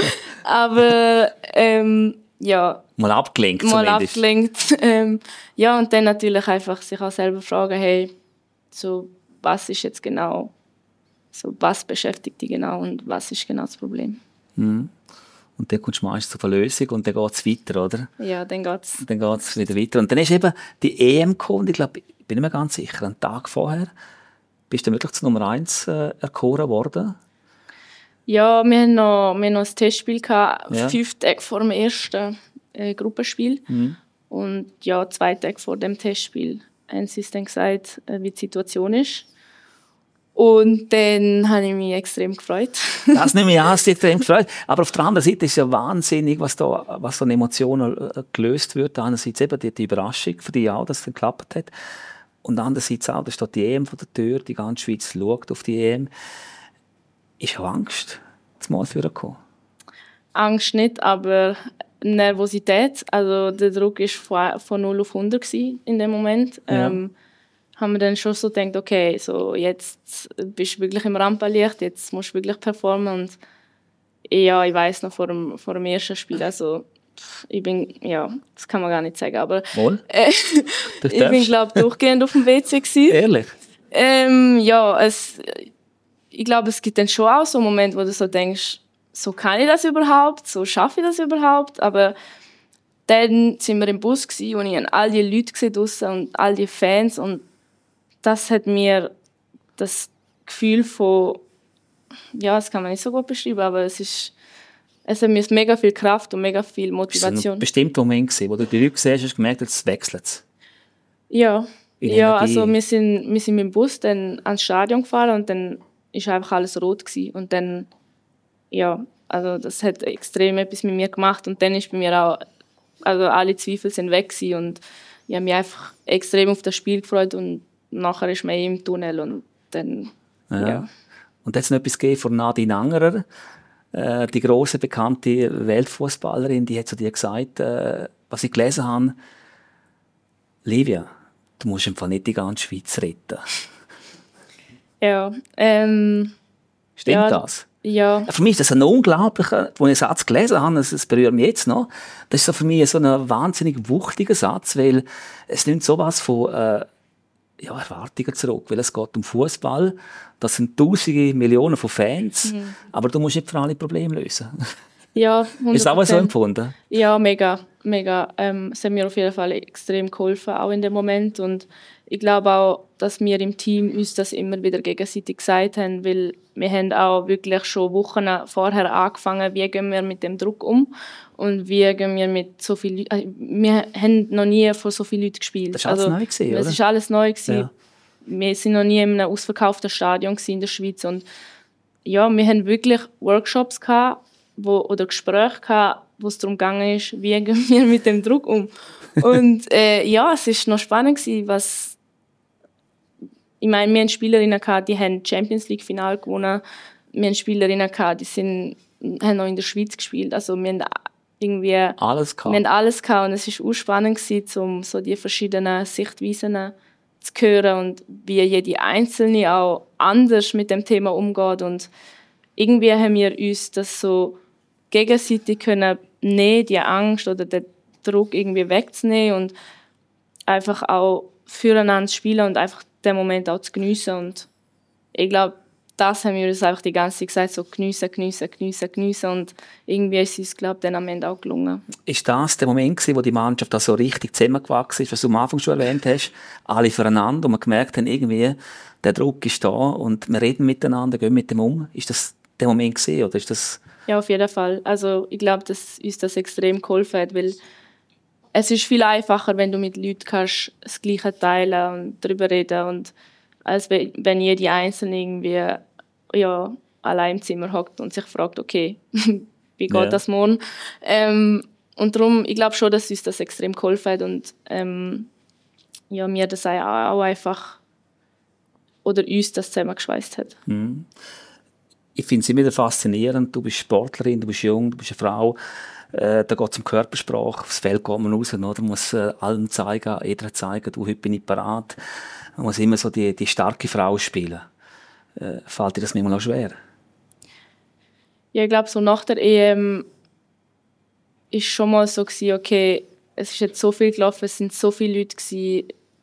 S2: Aber, ähm, ja.
S1: Mal abgelenkt
S2: Mal
S1: zumindest.
S2: abgelenkt. Ähm, ja, und dann natürlich einfach sich auch selber fragen, hey, so, was ist jetzt genau, so was beschäftigt dich genau und was ist genau das Problem.
S1: Mhm. Und dann kommst du meistens auf eine Lösung und dann geht es weiter, oder?
S2: Ja, dann geht es.
S1: Dann geht es wieder weiter. Und dann ist eben die E M gekommen, und ich glaube, ich bin nicht mehr ganz sicher, einen Tag vorher. Bist du wirklich zur Nummer eins äh, erkoren worden?
S2: Ja, wir haben noch, wir haben noch ein Testspiel gehabt,
S1: Ja.
S2: fünf Tage vor dem ersten äh, Gruppenspiel.
S1: Mhm.
S2: Und ja, zwei Tage vor dem Testspiel haben sie uns dann gesagt, äh, wie die Situation ist. Und dann habe ich mich extrem gefreut.
S1: Das nehme ich an, es hat dich extrem gefreut. Aber auf der anderen Seite ist es ja wahnsinnig, was da, was da an Emotionen äh, gelöst wird. Einerseits eben die, die Überraschung für dich auch, dass es dann geklappt hat. Und andererseits auch, da steht die E M vor der Tür, die ganze Schweiz schaut auf die E M. Ist auch Angst, zum Mal vorkommen?
S2: Angst nicht, aber Nervosität. Also der Druck war von, von null auf hundert gewesen in dem Moment.
S1: Ja.
S2: Ähm, haben wir dann schon so gedacht, okay, so jetzt bist du wirklich im Rampenlicht, jetzt musst du wirklich performen. Und ja, ich weiss noch vor dem, vor dem ersten Spiel, also ich bin, ja, das kann man gar nicht sagen, aber
S1: Wohl?
S2: äh, ich bin, glaube ich, durchgehend auf dem W C gewesen.
S1: Ehrlich?
S2: Ähm, ja, es, ich glaube, es gibt dann schon auch so Momente, wo du so denkst, so kann ich das überhaupt, so schaffe ich das überhaupt, aber dann sind wir im Bus gewesen, und ich habe all die Leute gesehen draussen und all die Fans, und das hat mir das Gefühl von, ja, das kann man nicht so gut beschreiben, aber es ist, es hat mir mega viel Kraft und mega viel Motivation.
S1: Ist es ein bestimmter Moment gewesen, wo du die Leute gesehen hast, hast du gemerkt, jetzt wechselt es?
S2: Ja,
S1: In
S2: ja,
S1: Energie.
S2: also wir sind, wir sind mit dem Bus dann ans Stadion gefahren und dann war einfach alles rot gewesen. Und dann, ja, also das hat extrem etwas mit mir gemacht, und dann ist bei mir auch, also alle Zweifel sind weg gewesen, und ich habe mich einfach extrem auf das Spiel gefreut, und nachher ist man eh im Tunnel und dann,
S1: Ja.
S2: ja.
S1: Und dann hat es noch etwas gegeben von Nadine Angerer, äh, die grosse, bekannte Weltfußballerin, die hat zu dir gesagt, äh, was ich gelesen habe, Livia, du musst im Fall nicht die ganze Schweiz retten.
S2: Ja, ähm,
S1: Stimmt
S2: ja,
S1: das?
S2: ja,
S1: Für mich ist das ein unglaublicher, als ich einen Satz gelesen habe, das berührt mich jetzt noch, das ist so für mich so ein wahnsinnig wuchtiger Satz, weil es nimmt sowas von äh, ja, Erwartungen zurück, weil es geht um Fußball, das sind Tausende, Millionen von Fans,
S2: Mhm.
S1: aber du musst nicht für alle Probleme lösen.
S2: ja, hundert
S1: Ist das auch so
S2: Prozent.
S1: empfunden?
S2: Ja, mega, mega. Ähm, es hat mir auf jeden Fall extrem geholfen, auch in dem Moment. Und ich glaube auch, dass wir im Team uns das immer wieder gegenseitig gesagt haben, weil wir haben auch wirklich schon Wochen vorher angefangen, wie gehen wir mit dem Druck um und wie gehen wir mit so vielen Leuten. Also, wir haben noch nie vor so vielen Leuten gespielt.
S1: Das war alles neu gewesen,
S2: Es
S1: oder?
S2: ist alles neu gewesen.
S1: Ja.
S2: Wir sind noch nie in einem ausverkauften Stadion in der Schweiz, und ja, wir haben wirklich Workshops gehabt, wo, oder Gespräche gehabt, wo es darum gegangen ist, wie gehen wir mit dem Druck um. Und äh, ja, es ist noch spannend gewesen, was ich meine, wir hatten Spielerinnen gehabt, die haben Champions League Final gewonnen. Wir haben Spielerinnen gehabt, die sind, haben noch in der Schweiz gespielt. Also wir haben irgendwie
S1: Alles
S2: wir haben
S1: gehabt.
S2: alles gehabt, und es war auch spannend gewesen, um so die verschiedenen Sichtweisen zu hören und wie jede Einzelne auch anders mit dem Thema umgeht. Und irgendwie haben wir uns das so gegenseitig können nehmen, die Angst oder den Druck irgendwie wegzunehmen und einfach auch füreinander zu spielen und einfach den Moment auch zu geniessen. Und ich glaube, das haben wir uns einfach die ganze Zeit gesagt, so geniessen, geniessen, geniessen, geniessen. Und irgendwie ist es uns, glaube ich, dann am Ende auch gelungen.
S1: Ist das der Moment gewesen, wo die Mannschaft da so richtig zusammengewachsen ist, was du am Anfang schon erwähnt hast, alle füreinander, und wir gemerkt haben, irgendwie, der Druck ist da und wir reden miteinander, gehen mit dem um. Ist das der Moment gewesen, oder ist das...
S2: Ja, auf jeden Fall. Also ich glaube, dass uns das extrem geholfen hat, weil es ist viel einfacher, wenn du mit Leuten kannst das Gleiche teilen und darüber reden, und als wenn wenn jede Einzelne irgendwie ja, allein im Zimmer hockt und sich fragt, okay, wie geht
S1: Ja.
S2: das morgen? Ähm, und darum, ich glaube schon, dass uns das extrem geholfen hat, und ähm, ja, mir das auch auch einfach oder uns das zusammengeschweißt hat.
S1: Mhm. Ich finde es immer wieder faszinierend. Du bist Sportlerin, du bist jung, du bist eine Frau. Äh, da geht es um Körpersprache. Aufs Feld geht man raus, oder? Man muss äh, allen zeigen, jeder zeigen, du, heute bin ich parat. Man muss immer so die, die starke Frau spielen. Äh, fällt dir das manchmal auch schwer?
S2: Ja, ich glaube, so nach der E M ist schon mal so gewesen, okay, es ist jetzt so viel gelaufen, es sind so viele Leute gewesen.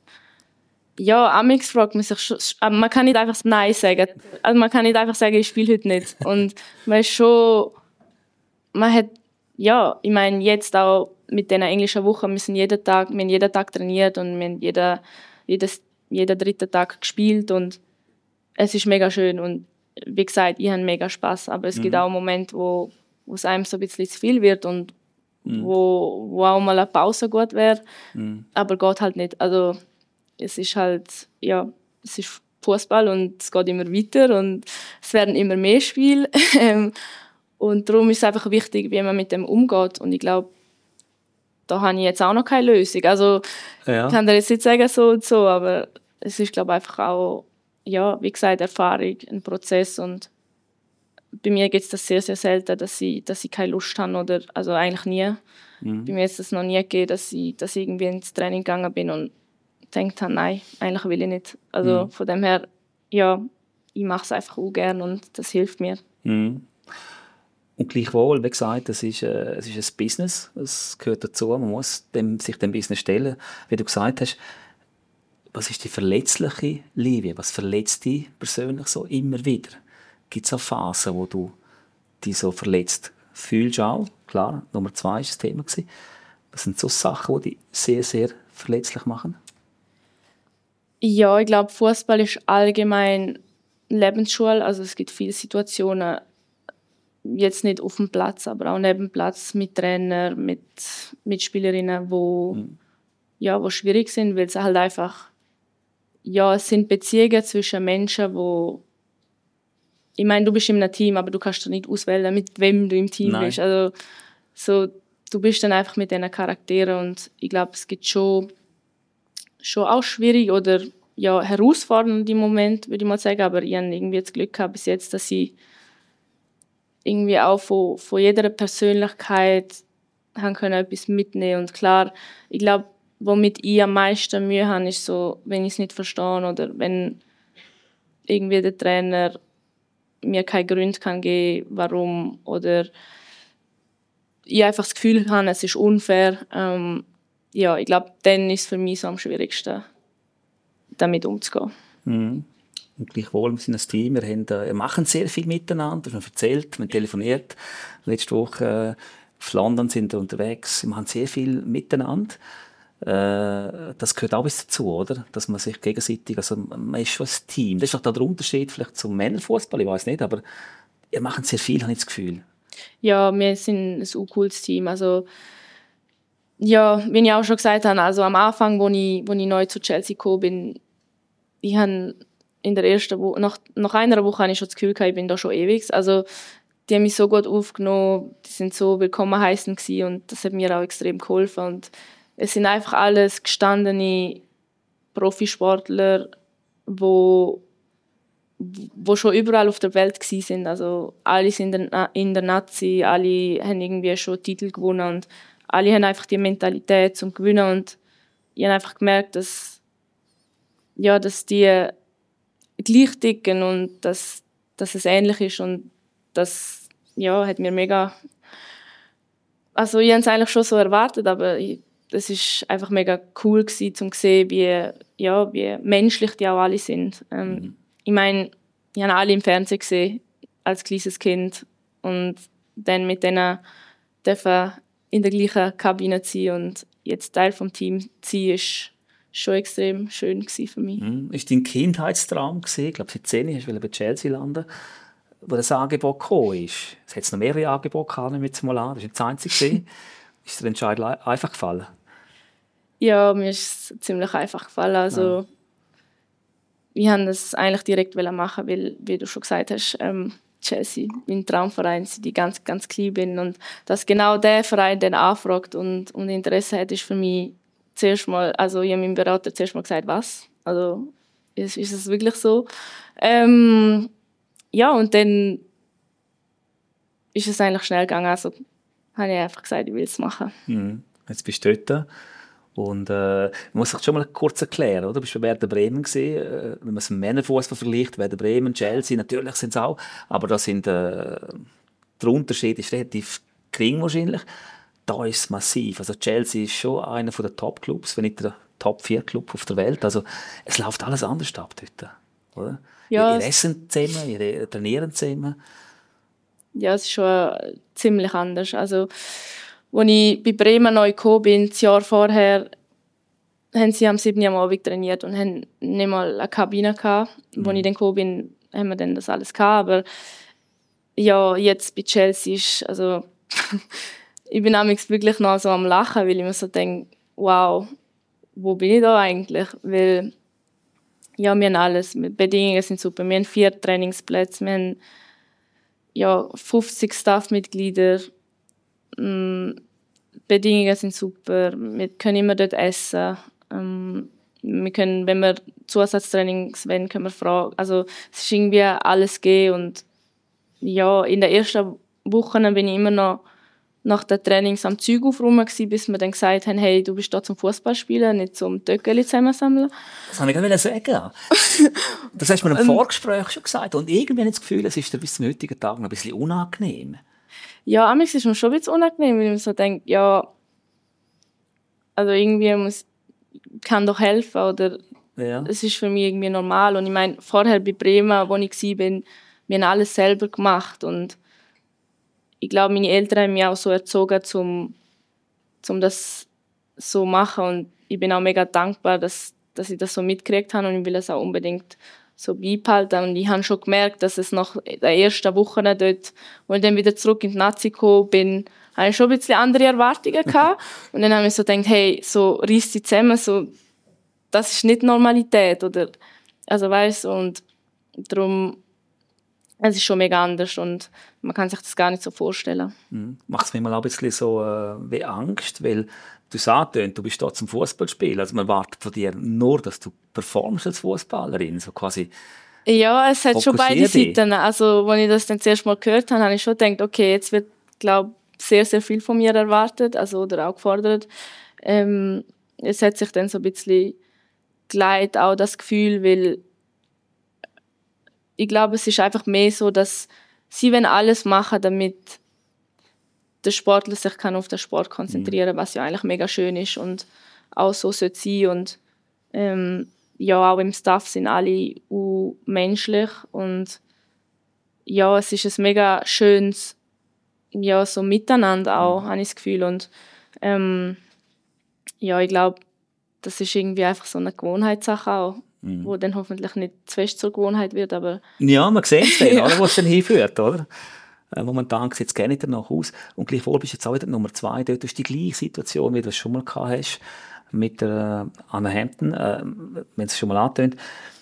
S2: Ja, amix fragt man sich schon, aber man kann nicht einfach Nein sagen. Also man kann nicht einfach sagen, ich spiele heute nicht. Und man ist schon, man hat, ja, ich meine, jetzt auch mit den englischen Wochen, wir sind jeden Tag, wir haben jeden Tag trainiert und wir haben jeden, jedes, jeden dritten Tag gespielt, und es ist mega schön und wie gesagt, ich habe mega Spaß, aber es mhm. gibt auch Momente, wo, wo es einem so ein bisschen zu viel wird und mhm. wo, wo auch mal eine Pause gut wäre, mhm. aber geht halt nicht. Also es ist halt, ja, es ist Fußball und es geht immer weiter und es werden immer mehr Spiele. Und darum ist es einfach wichtig, wie man mit dem umgeht. Und ich glaube, da habe ich jetzt auch noch keine Lösung. Also ja. Ich kann dir jetzt nicht sagen, so und so, aber es ist, glaube ich, einfach auch, ja, wie gesagt, Erfahrung, ein Prozess. Und bei mir gibt es das sehr, sehr selten, dass ich, dass ich keine Lust habe. Oder, also eigentlich nie. Mhm. Bei mir ist es noch nie gegeben, dass ich, dass ich irgendwie ins Training gegangen bin und gedacht habe, nein, eigentlich will ich nicht. Also mhm. von dem her, ja, ich mache es einfach auch gerne und das hilft mir.
S1: Mhm. Und gleichwohl, wie gesagt, es ist, äh, es ist ein Business, es gehört dazu, man muss dem, sich dem Business stellen. Wie du gesagt hast, was ist die verletzliche Liebe? Was verletzt dich persönlich so immer wieder? Gibt es auch Phasen, wo du dich so verletzt fühlst auch? Klar, Nummer zwei war das Thema. Was sind so Sachen, die dich sehr, sehr verletzlich machen?
S2: Ja, ich glaube, Fußball ist allgemein Lebensschule. Also es gibt viele Situationen, jetzt nicht auf dem Platz, aber auch neben dem Platz mit Trainern, mit Mitspielerinnen, wo, mhm. ja, wo schwierig sind, weil es halt einfach, ja, es sind Beziehungen zwischen Menschen, wo, ich meine, du bist in einem Team, aber du kannst doch nicht auswählen, mit wem du im Team Nein. bist. Also so, du bist dann einfach mit diesen Charakteren und ich glaube, es gibt schon, schon auch schwierig oder ja, herausfordernd im Moment, würde ich mal sagen, aber ich habe irgendwie das Glück gehabt bis jetzt, dass ich irgendwie auch von, von jeder Persönlichkeit haben können etwas mitnehmen. Und klar, ich glaube, womit ich am meisten Mühe habe, ist so, wenn ich es nicht verstehe oder wenn irgendwie der Trainer mir keinen Grund kann geben, warum, oder ich einfach das Gefühl habe, es ist unfair. Ähm, ja, ich glaube, dann ist es für mich so am schwierigsten, damit umzugehen.
S1: Mhm. Und gleichwohl, wir sind ein Team, wir, haben, äh, wir machen sehr viel miteinander, wir haben erzählt, wir haben telefoniert. Letzte Woche äh, auf London sind wir unterwegs, wir machen sehr viel miteinander. Äh, das gehört auch bis dazu, oder? Dass man sich gegenseitig, also man ist schon ein Team. Das ist doch der Unterschied vielleicht zum Männerfußball, ich weiß nicht, aber ihr macht sehr viel, habe ich das Gefühl.
S2: Ja, wir sind ein cooles Team. Also, ja, wie ich auch schon gesagt habe, also am Anfang, als ich, als ich neu zu Chelsea gekommen bin, ich habe in der ersten Woche, nach, nach einer Woche hatte ich schon das Gefühl, ich bin da schon ewig. Also, die haben mich so gut aufgenommen, die sind so willkommen heißen gewesen und das hat mir auch extrem geholfen. Und es sind einfach alles gestandene Profisportler, wo, wo schon überall auf der Welt gewesen sind. Also alle sind in der Nazi, alle haben irgendwie schon Titel gewonnen und alle haben einfach die Mentalität zum Gewinnen und ich habe einfach gemerkt, dass, ja, dass die gleich ticken und dass, dass es ähnlich ist und das, ja, hat mir mega, also ich habe es eigentlich schon so erwartet, aber ich, das ist einfach mega cool gewesen, um zu sehen, wie, ja, wie menschlich die auch alle sind. Ähm, mhm. Ich meine, ich habe alle im Fernsehen gesehen, als kleines Kind und dann mit denen dürfen in der gleichen Kabine sein und jetzt Teil vom Team sein, ist schon extrem schön gewesen für mich.
S1: Mhm. Ist dein Kindheitstraum gewesen? Ich glaube, seit zehn hast du bei Chelsea landen, wo das Angebot gekommen ist. Es hat noch mehrere Angebote gehabt, nehme ich jetzt mal an. Das war nicht das einzige. Ist der Entscheid einfach gefallen?
S2: Ja, mir ist es ziemlich einfach gefallen. Also, ja. Ich wollte das eigentlich direkt machen, weil, wie du schon gesagt hast, ähm, Chelsea, mein Traumverein, seit ich ganz, ganz klein bin. Und dass genau der Verein dann anfragt und, und Interesse hat, ist für mich zuerst mal, also ich habe meinem Berater zuerst mal gesagt, was? Also, ist, ist es wirklich so? Ähm, ja, und dann ist es eigentlich schnell gegangen. Also, habe ich einfach gesagt, ich will es machen.
S1: Mhm. Jetzt bist du dort. Und äh, man muss sich schon mal kurz erklären, oder? Du bist bei Werder Bremen gewesen, äh, wenn man es mit Männerfußball vergleicht, Werder Bremen, Chelsea, natürlich sind es auch, aber da sind, äh, der Unterschied ist relativ gering wahrscheinlich. Da ist es massiv. Also Chelsea ist schon einer der Top-Clubs, wenn nicht der Top vier Club auf der Welt. Also es läuft alles anders ab dort, oder? Ja, ihr, ihr essen zusammen, ihr trainieren zusammen.
S2: Ja, es ist schon ziemlich anders. Also als ich bei Bremen neu gekommen bin, das Jahr vorher, haben sie am siebten am Abend trainiert und haben nicht mal eine Kabine gehabt. Mhm. Als ich dann gekommen bin, haben wir dann das alles gehabt. Aber ja, jetzt bei Chelsea ist, also ich bin amigs wirklich noch so am Lachen, weil ich mir so denke, wow, wo bin ich da eigentlich? Weil ja, wir haben alles. Die Bedingungen sind super. Wir haben vier Trainingsplätze, wir haben ja, fünfzig Staffmitglieder. Die Bedingungen sind super. Wir können immer dort essen. Ähm, wir können, wenn wir Zusatztrainings wollen, können wir fragen. Also es ist irgendwie alles gegeben. Und ja, in den ersten Wochen bin ich immer noch nach den Trainings am Zeug aufräumen gewesen, bis wir dann gesagt haben, hey, du bist da zum Fußballspielen, nicht zum Töckeli zusammensammeln.
S1: Das wollte ich gerade sagen. Das hast du mir im Vorgespräch schon gesagt. Und irgendwie habe ich das Gefühl, es ist dir bis zum heutigen Tag noch ein bisschen unangenehm.
S2: Ja, amigs ist mir schon ein bisschen unangenehm, weil ich mir so denke, ja, also irgendwie muss, kann doch helfen, oder ja. Es ist für mich irgendwie normal. Und ich meine, vorher bei Bremen, wo ich war, bin, wir haben alles selber gemacht und ich glaube, meine Eltern haben mich auch so erzogen, um, um das so zu machen. Und ich bin auch mega dankbar, dass, dass ich das so mitgekriegt habe und ich will es auch unbedingt so beibehalten. Und ich habe schon gemerkt, dass es nach den ersten Wochen dort, wo ich dann wieder zurück in die Nazi gekommen bin, habe ich schon ein bisschen andere Erwartungen gehabt. Und dann habe ich so gedacht, hey, so reiss dich zusammen, so, das ist nicht Normalität. Oder, also weißt du, und darum, es ist schon mega anders und man kann sich das gar nicht so vorstellen.
S1: Mhm. Macht es mir mal ein bisschen so äh, wie Angst, weil du sagst, du bist da zum Fußballspielen, also man erwartet von dir nur, dass du performst als Fußballerin, so quasi.
S2: Ja, es hat schon beide Seiten. Also, als ich das dann zuerst mal gehört habe, habe ich schon gedacht, okay, jetzt wird, glaube ich, sehr, sehr viel von mir erwartet, also oder auch gefordert. Ähm, es hat sich dann so ein bisschen geleitet, auch das Gefühl, weil ich glaube, es ist einfach mehr so, dass sie wollen alles machen, damit der Sportler sich kann auf den Sport konzentrieren kann, was ja eigentlich mega schön ist und auch so sollte sein. Und ähm, ja, auch im Staff sind alle auch menschlich und ja, es ist ein mega schönes ja, so Miteinander auch, mhm. habe ich das Gefühl. Und ähm, ja, ich glaube, das ist irgendwie einfach so eine Gewohnheitssache auch. Mhm. Wo dann hoffentlich nicht zu fest zur Gewohnheit wird, aber...
S1: Ja, man sieht es dann, ja. Oder, wo es dann hinführt, oder? Äh, momentan sieht es gar nicht danach aus. Und gleichwohl bist du jetzt auch wieder Nummer zwei. Dort ist die gleiche Situation, wie du es schon mal gehabt hast, mit der äh, Anna Hampton, äh, wenn es schon mal angetönt.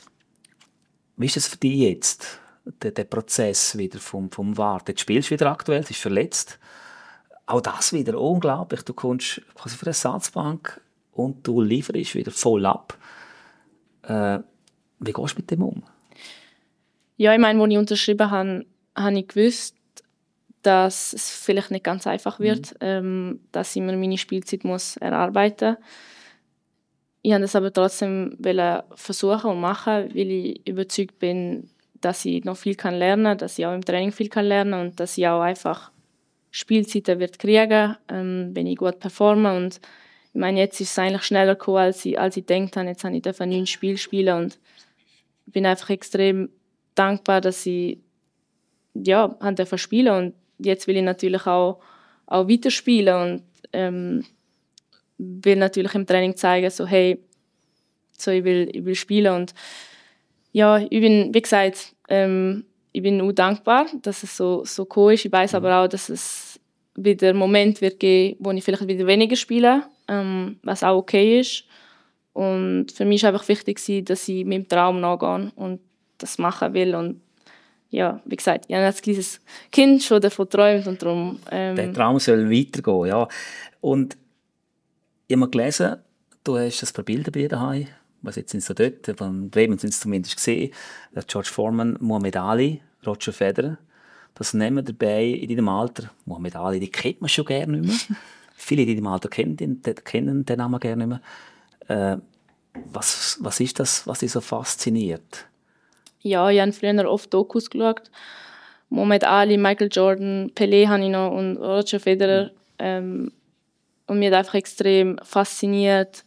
S1: Wie ist das für dich jetzt, der, der Prozess wieder vom, vom Warten? Jetzt spielst du wieder aktuell, du bist verletzt. Auch das wieder unglaublich. Du kommst quasi von der Ersatzbank und du lieferst wieder voll ab. Äh, wie gehst du mit dem um?
S2: Ja, ich meine, als ich unterschrieben habe, habe ich gewusst, dass es vielleicht nicht ganz einfach wird, mhm. ähm, dass ich mir meine Spielzeit muss erarbeiten muss. Ich wollte das aber trotzdem versuchen und machen, weil ich überzeugt bin, dass ich noch viel lernen kann, dass ich auch im Training viel lernen kann und dass ich auch einfach Spielzeiten wird kriegen, ähm, wenn ich gut performe. Und ich meine, jetzt ist es eigentlich schneller gekommen, als ich, als ich gedacht habe. Jetzt habe ich neun Spiele spielen und bin einfach extrem dankbar, dass ich ja, durfte spielen. Und jetzt will ich natürlich auch, auch weiterspielen und ähm, will natürlich im Training zeigen, so hey, so ich will, ich will spielen. Und ja, ich bin, wie gesagt, ähm, ich bin auch dankbar, dass es so, so cool ist. Ich weiß mhm. aber auch, dass es wieder einen Moment wird geben, wo ich vielleicht wieder weniger spiele, ähm, was auch okay ist. Und für mich war einfach wichtig, dass ich meinem Traum nachgehe und das machen will. Und ja, wie gesagt, ich habe als kleines Kind schon davon geträumt und darum... Ähm
S1: Der Traum soll weitergehen, ja. Und ich habe gelesen, du hast ein paar Bilder bei dir daheim. Was jetzt sind sie dort? Von Bremen sind sie zumindest gesehen. George Foreman, Muhammad Ali, Roger Federer. Das nehmen wir dabei in deinem Alter. Muhammad Ali, die kennt man schon gerne nicht mehr. Viele in deinem Alter kennen den, kennen den Namen gerne nicht mehr. Äh, was, was ist das, was dich so fasziniert?
S2: Ja, ich habe früher oft Dokus geschaut. Muhammad Ali, Michael Jordan, Pelé habe ich noch und Roger Federer. Mhm. Ähm, und mich hat einfach extrem fasziniert,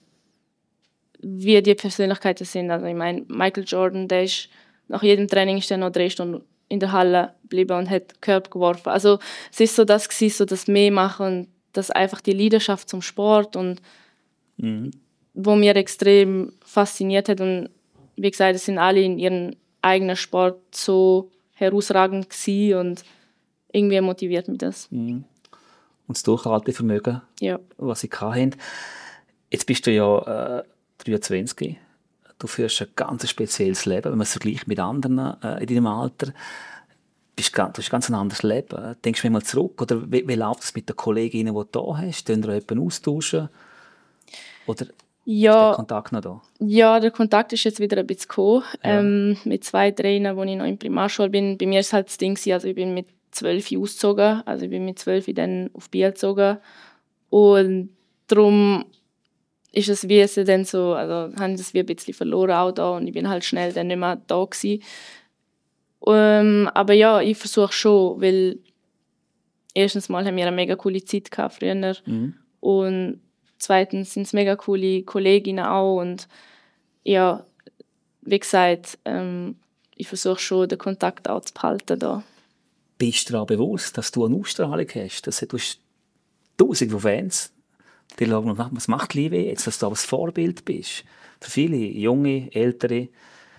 S2: wie die Persönlichkeiten sind. Also ich meine, Michael Jordan, der ist nach jedem Training ist er noch drei Stunden in der Halle geblieben und hat Körper geworfen. Also es ist so das gewesen, so das mehr machen und das einfach die Leidenschaft zum Sport und mhm. wo mir extrem fasziniert hat. Und wie gesagt, es sind alle in ihrem eigenen Sport so herausragend gewesen und irgendwie motiviert mich das.
S1: Mhm. Und das Durchhaltevermögen,
S2: ja.
S1: was sie hatten. Jetzt bist du ja äh, dreiundzwanzig. Du führst ein ganz spezielles Leben, wenn man es vergleicht mit anderen äh, in deinem Alter. Bist, du hast ein ganz anderes Leben. Denkst du mal zurück? Oder wie, wie läuft es mit den Kolleginnen, die du hier hast? Tun ihr jemanden austauschen? Oder
S2: ja,
S1: ist der Kontakt noch da?
S2: Ja, der Kontakt ist jetzt wieder ein bisschen gekommen. Ja. Ähm, mit zwei Trainern, als ich noch in Primarschule bin. Bei mir war es halt das Ding, also ich bin mit zwölf ausgezogen. Also ich bin mit zwölf dann auf Biel gezogen. Und darum ist es wie es dann so, also haben das wie ein bisschen verloren auch da und ich bin halt schnell dann nicht mehr da gewesen. Ähm, aber ja, ich versuche schon, weil erstens mal haben wir eine mega coole Zeit gehabt früher mhm. und zweitens sind es mega coole Kolleginnen auch und ja, wie gesagt, ähm, ich versuche schon, den Kontakt auch zu behalten da.
S1: Bist du dir auch bewusst, dass du eine Ausstrahlung hast? Dass du hast tausende von Fans, die schauen, was macht Liebe jetzt, dass du auch ein Vorbild bist? Für viele, junge, ältere.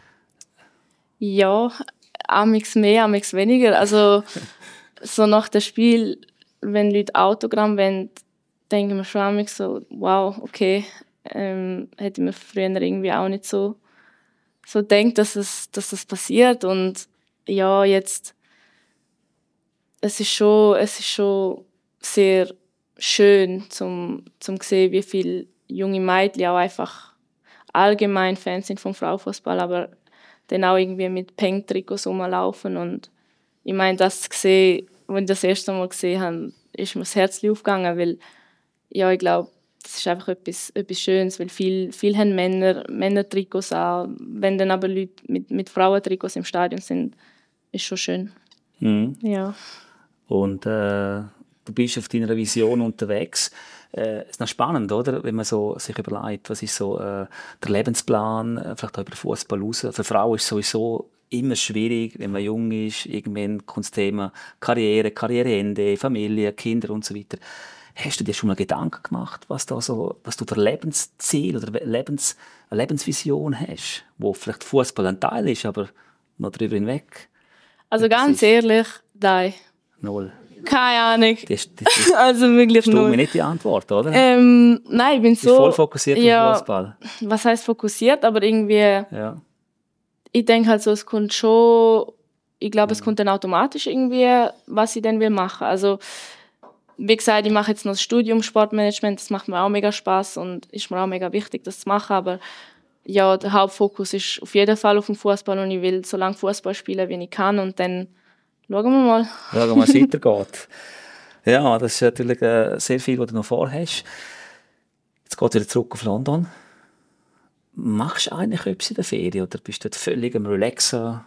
S2: Ja, amigs mehr, amigs weniger. Also so nach dem Spiel, wenn Leute Autogramm wollen, denken wir schon amigs so, wow, okay, ähm, hätte mir früher irgendwie auch nicht so so gedacht, dass es, dass das passiert. Und ja, jetzt es ist schon, es ist schon sehr schön, zum zum sehen, wie viele junge Mädchen auch einfach allgemein Fans sind vom Frauenfußball, aber dann auch irgendwie mit Pink-Trikots rumlaufen. Und ich meine, das zu sehen, als ich das erste Mal gesehen habe, ist mir das Herz aufgegangen, weil ja, ich glaube, das ist einfach etwas, etwas Schönes, weil viele viel haben Männer, Männer-Trikots auch. Wenn dann aber Leute mit, mit Frauentrikots im Stadion sind, ist schon schön.
S1: Mhm.
S2: Ja.
S1: Und äh, du bist auf deiner Vision unterwegs. Äh, es ist noch spannend, oder? Wenn man so sich überlegt, was ist so äh, der Lebensplan, äh, vielleicht auch über Fußball raus. Für Frauen ist es sowieso immer schwierig, wenn man jung ist. Irgendwann kommt das Thema Karriere, Karriereende, Familie, Kinder und so weiter. Hast du dir schon mal Gedanken gemacht, was, da so, was du für Lebensziel oder Lebens, eine Lebensvision hast, wo vielleicht Fußball ein Teil ist, aber noch darüber hinweg?
S2: Also ganz ist? ehrlich, nein.
S1: Null.
S2: Keine Ahnung.
S1: Das, das, das
S2: also wirklich
S1: null.
S2: null.
S1: Mir nicht die Antwort, oder?
S2: Ähm, nein, ich bin so...
S1: Du bist voll fokussiert
S2: ja,
S1: auf Fußball.
S2: Was heisst fokussiert? Aber irgendwie...
S1: Ja.
S2: Ich denke halt so, es kommt schon... Ich glaube, es kommt dann automatisch irgendwie, was ich dann will machen. Also, wie gesagt, ich mache jetzt noch das Studium Sportmanagement. Das macht mir auch mega Spass und ist mir auch mega wichtig, das zu machen. Aber ja, der Hauptfokus ist auf jeden Fall auf dem Fußball und ich will so lange Fußball spielen, wie ich kann. Und dann schauen wir mal.
S1: Schauen wir mal, wie es weitergeht. Ja, das ist natürlich äh, sehr viel, was du noch vorhast. Jetzt geht wieder zurück auf London. Machst du eigentlich etwas in der Ferien oder bist du dort völlig am Relaxen?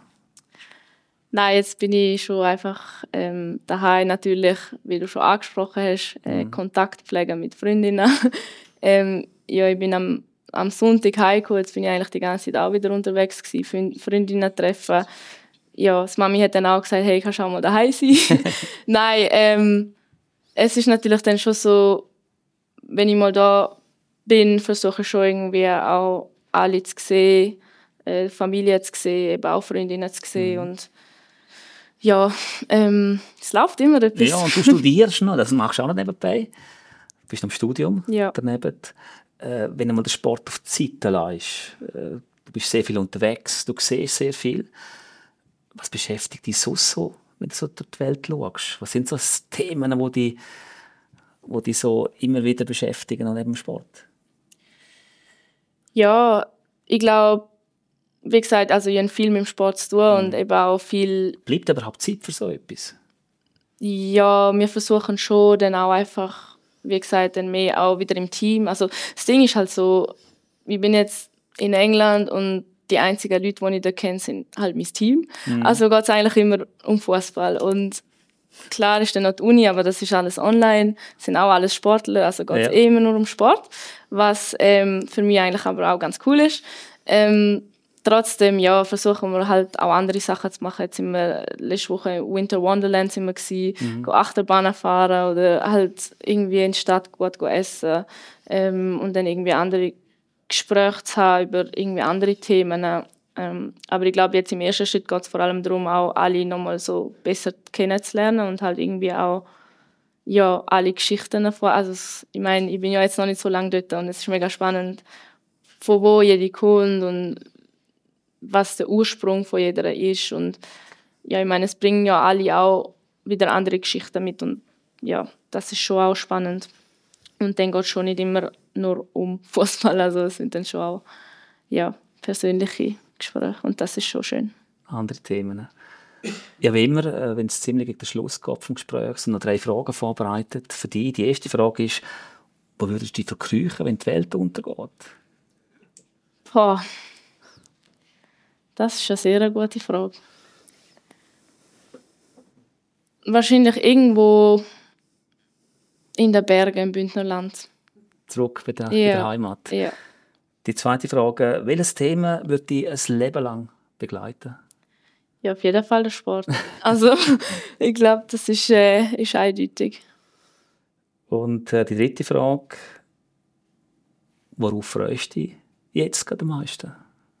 S2: Nein, jetzt bin ich schon einfach ähm, daheim natürlich, wie du schon angesprochen hast, äh, mhm. Kontakt pflegen mit Freundinnen. ähm, ja, ich bin am, am Sonntag heimgekommen, jetzt bin ich eigentlich die ganze Zeit auch wieder unterwegs gewesen, Freundinnen treffen. Ja, das Mami hat dann auch gesagt, hey, kannst du auch mal daheim sein? Nein, ähm, es ist natürlich dann schon so, wenn ich mal da bin, versuche ich schon irgendwie auch alle zu sehen, äh, Familie zu sehen, eben auch Freundinnen zu sehen mhm. und ja, ähm, es läuft immer etwas.
S1: Ja, und du studierst noch, das machst du auch noch nebenbei. Du bist am Studium
S2: ja.
S1: daneben. Äh, wenn du mal den Sport auf die Seite lässt, äh, du bist sehr viel unterwegs, du siehst sehr viel. Was beschäftigt dich sonst so, wenn du so durch die Welt schaust? Was sind so Themen, die dich, die dich so immer wieder beschäftigen neben dem Sport?
S2: Ja, ich glaube, wie gesagt, also ich habe viel mit dem Sport zu tun mhm. und eben auch viel...
S1: Bleibt überhaupt Zeit für so etwas?
S2: Ja, wir versuchen schon dann auch einfach, wie gesagt, dann mehr auch wieder im Team. Also das Ding ist halt so, ich bin jetzt in England und die einzigen Leute, die ich da kenne, sind halt mein Team. Mhm. Also geht es eigentlich immer um Fußball. Und klar ist dann noch die Uni, aber das ist alles online, das sind auch alles Sportler, also geht es ja. eh immer nur um Sport, was ähm, für mich eigentlich aber auch ganz cool ist. Ähm, Trotzdem, ja, versuchen wir halt auch andere Sachen zu machen. Jetzt sind wir letzte Woche in Winter Wonderland sind wir gewesen, mhm. Achterbahnen fahren oder halt irgendwie in die Stadt gut essen ähm, und dann irgendwie andere Gespräche zu haben über irgendwie andere Themen. Ähm, aber ich glaube, jetzt im ersten Schritt geht es vor allem darum, auch alle nochmal so besser kennenzulernen und halt irgendwie auch ja, alle Geschichten davon. Also es, ich meine, ich bin ja jetzt noch nicht so lange dort und es ist mega spannend, von wo jede kommt und was der Ursprung von jeder ist. Und ja, ich meine, es bringen ja alle auch wieder andere Geschichten mit und ja, das ist schon auch spannend. Und dann geht es schon nicht immer nur um Fußball, also es sind dann schon auch ja, persönliche Gespräche und das ist schon schön.
S1: Andere Themen. Ja, wie immer, wenn es ziemlich gegen den Schluss geht vom Gespräch, sind noch drei Fragen vorbereitet für dich. Die erste Frage ist, wo würdest du dich verkriechen, wenn die Welt untergeht?
S2: Boah, das ist eine sehr gute Frage. Wahrscheinlich irgendwo in den Bergen im Bündnerland.
S1: Zurück bei der,
S2: Ja.
S1: bei der Heimat.
S2: Ja.
S1: Die zweite Frage, welches Thema wird dich ein Leben lang begleiten?
S2: Ja, auf jeden Fall der Sport. Also, ich glaube, das ist, äh, ist eindeutig.
S1: Und äh, die dritte Frage, worauf freust du dich jetzt gerade am meisten?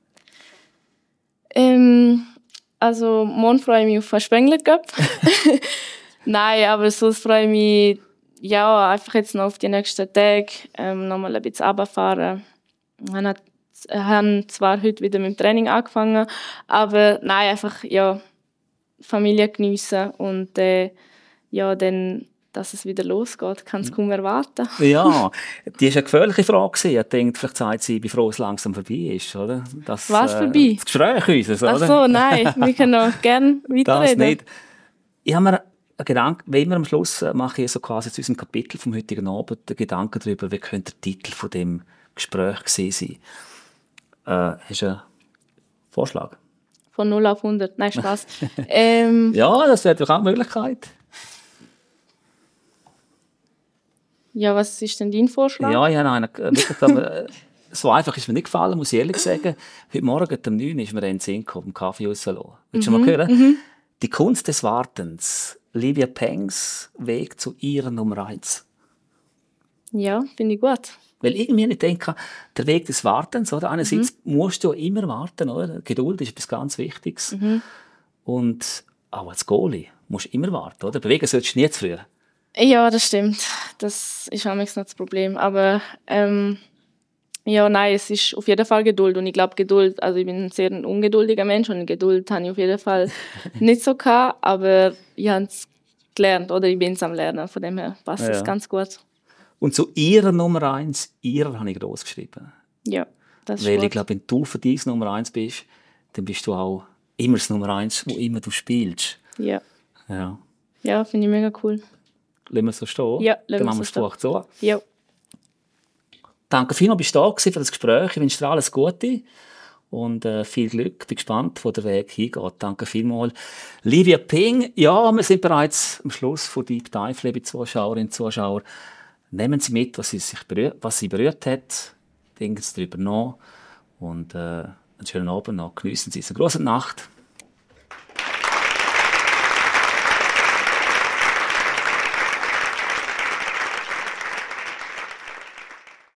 S2: Ähm, also, morgen freue ich mich auf den Spengler Cup. Nein, aber sonst freue ich mich ja, einfach jetzt noch auf die nächsten Tage ähm, noch mal ein bisschen runterfahren. Ich habe zwar heute wieder mit dem Training angefangen, aber nein, einfach ja, Familie geniessen und äh, ja, dann, dass es wieder losgeht, kann es kaum erwarten.
S1: Ja, die war eine gefährliche Frage. Ich denke, vielleicht sagt sie, ich bin froh, dass es langsam vorbei ist. Oder? Das,
S2: Was
S1: äh,
S2: vorbei?
S1: Das Gespräch unseres, oder?
S2: Ach so, nein, wir können noch gerne weiterreden.
S1: Das nicht. Ich habe mir einen Gedanken, wenn wir am Schluss äh, mache ich so quasi zu unserem Kapitel vom heutigen Abend einen Gedanken darüber, wie könnte der Titel von dem Gespräch gewesen sein. Äh, hast du einen Vorschlag?
S2: Von null auf hundert, nein, Spaß. ähm,
S1: Ja, das wäre doch auch eine Möglichkeit.
S2: Ja, was ist denn dein Vorschlag?
S1: Ja, ich habe einen, äh, wirklich, aber, äh, so einfach ist mir nicht gefallen, muss ich ehrlich sagen. Heute Morgen um neun Uhr ist mir in den Sinn gekommen, im Kaffee rauslassen. Willst du
S2: Mhm,
S1: mal hören?
S2: mhm.
S1: Die Kunst des Wartens. Livia Pengs Weg zu ihrer Nummer eins.
S2: Ja, finde ich gut.
S1: Weil irgendwie ich denke, der Weg des Wartens, oder? Einerseits mhm. musst du ja immer warten, oder? Geduld ist etwas ganz Wichtiges.
S2: Mhm.
S1: Und auch als Goalie musst du immer warten, oder? Bewegen solltest du nie zu früh.
S2: Ja, das stimmt. Das ist auch nicht das Problem. Aber ähm, ja, nein, es ist auf jeden Fall Geduld. Und ich glaube, Geduld, also ich bin ein sehr ungeduldiger Mensch und Geduld habe ich auf jeden Fall nicht so gehabt, aber ich habe es gelernt, oder ich bin es am Lernen. Von dem her passt es
S1: ja.
S2: ganz gut.
S1: Und zu ihrer Nummer eins, ihrer habe ich groß geschrieben.
S2: Ja, das ist
S1: Weil
S2: gut.
S1: ich glaube, wenn du für dich Nummer eins bist, dann bist du auch immer das Nummer eins, wo immer du spielst.
S2: Ja,
S1: Ja.
S2: ja, finde ich mega cool.
S1: Lassen wir so stehen?
S2: Ja, lassen
S1: dann
S2: wir
S1: machen wir
S2: so
S1: es so.
S2: Ja.
S1: Danke vielmals, bist du da gewesen für das Gespräch. Ich wünsche dir alles Gute und äh, viel Glück. Bin gespannt, wo der Weg hingeht. Danke vielmals. Livia Ping, ja, wir sind bereits am Schluss von Deep Dive, liebe Zuschauerinnen und Zuschauer. Nehmen Sie mit, was sie, sich berührt, was sie berührt hat. Denken Sie darüber nach und äh, einen schönen Abend noch. Geniessen Sie es. Eine grosse Nacht.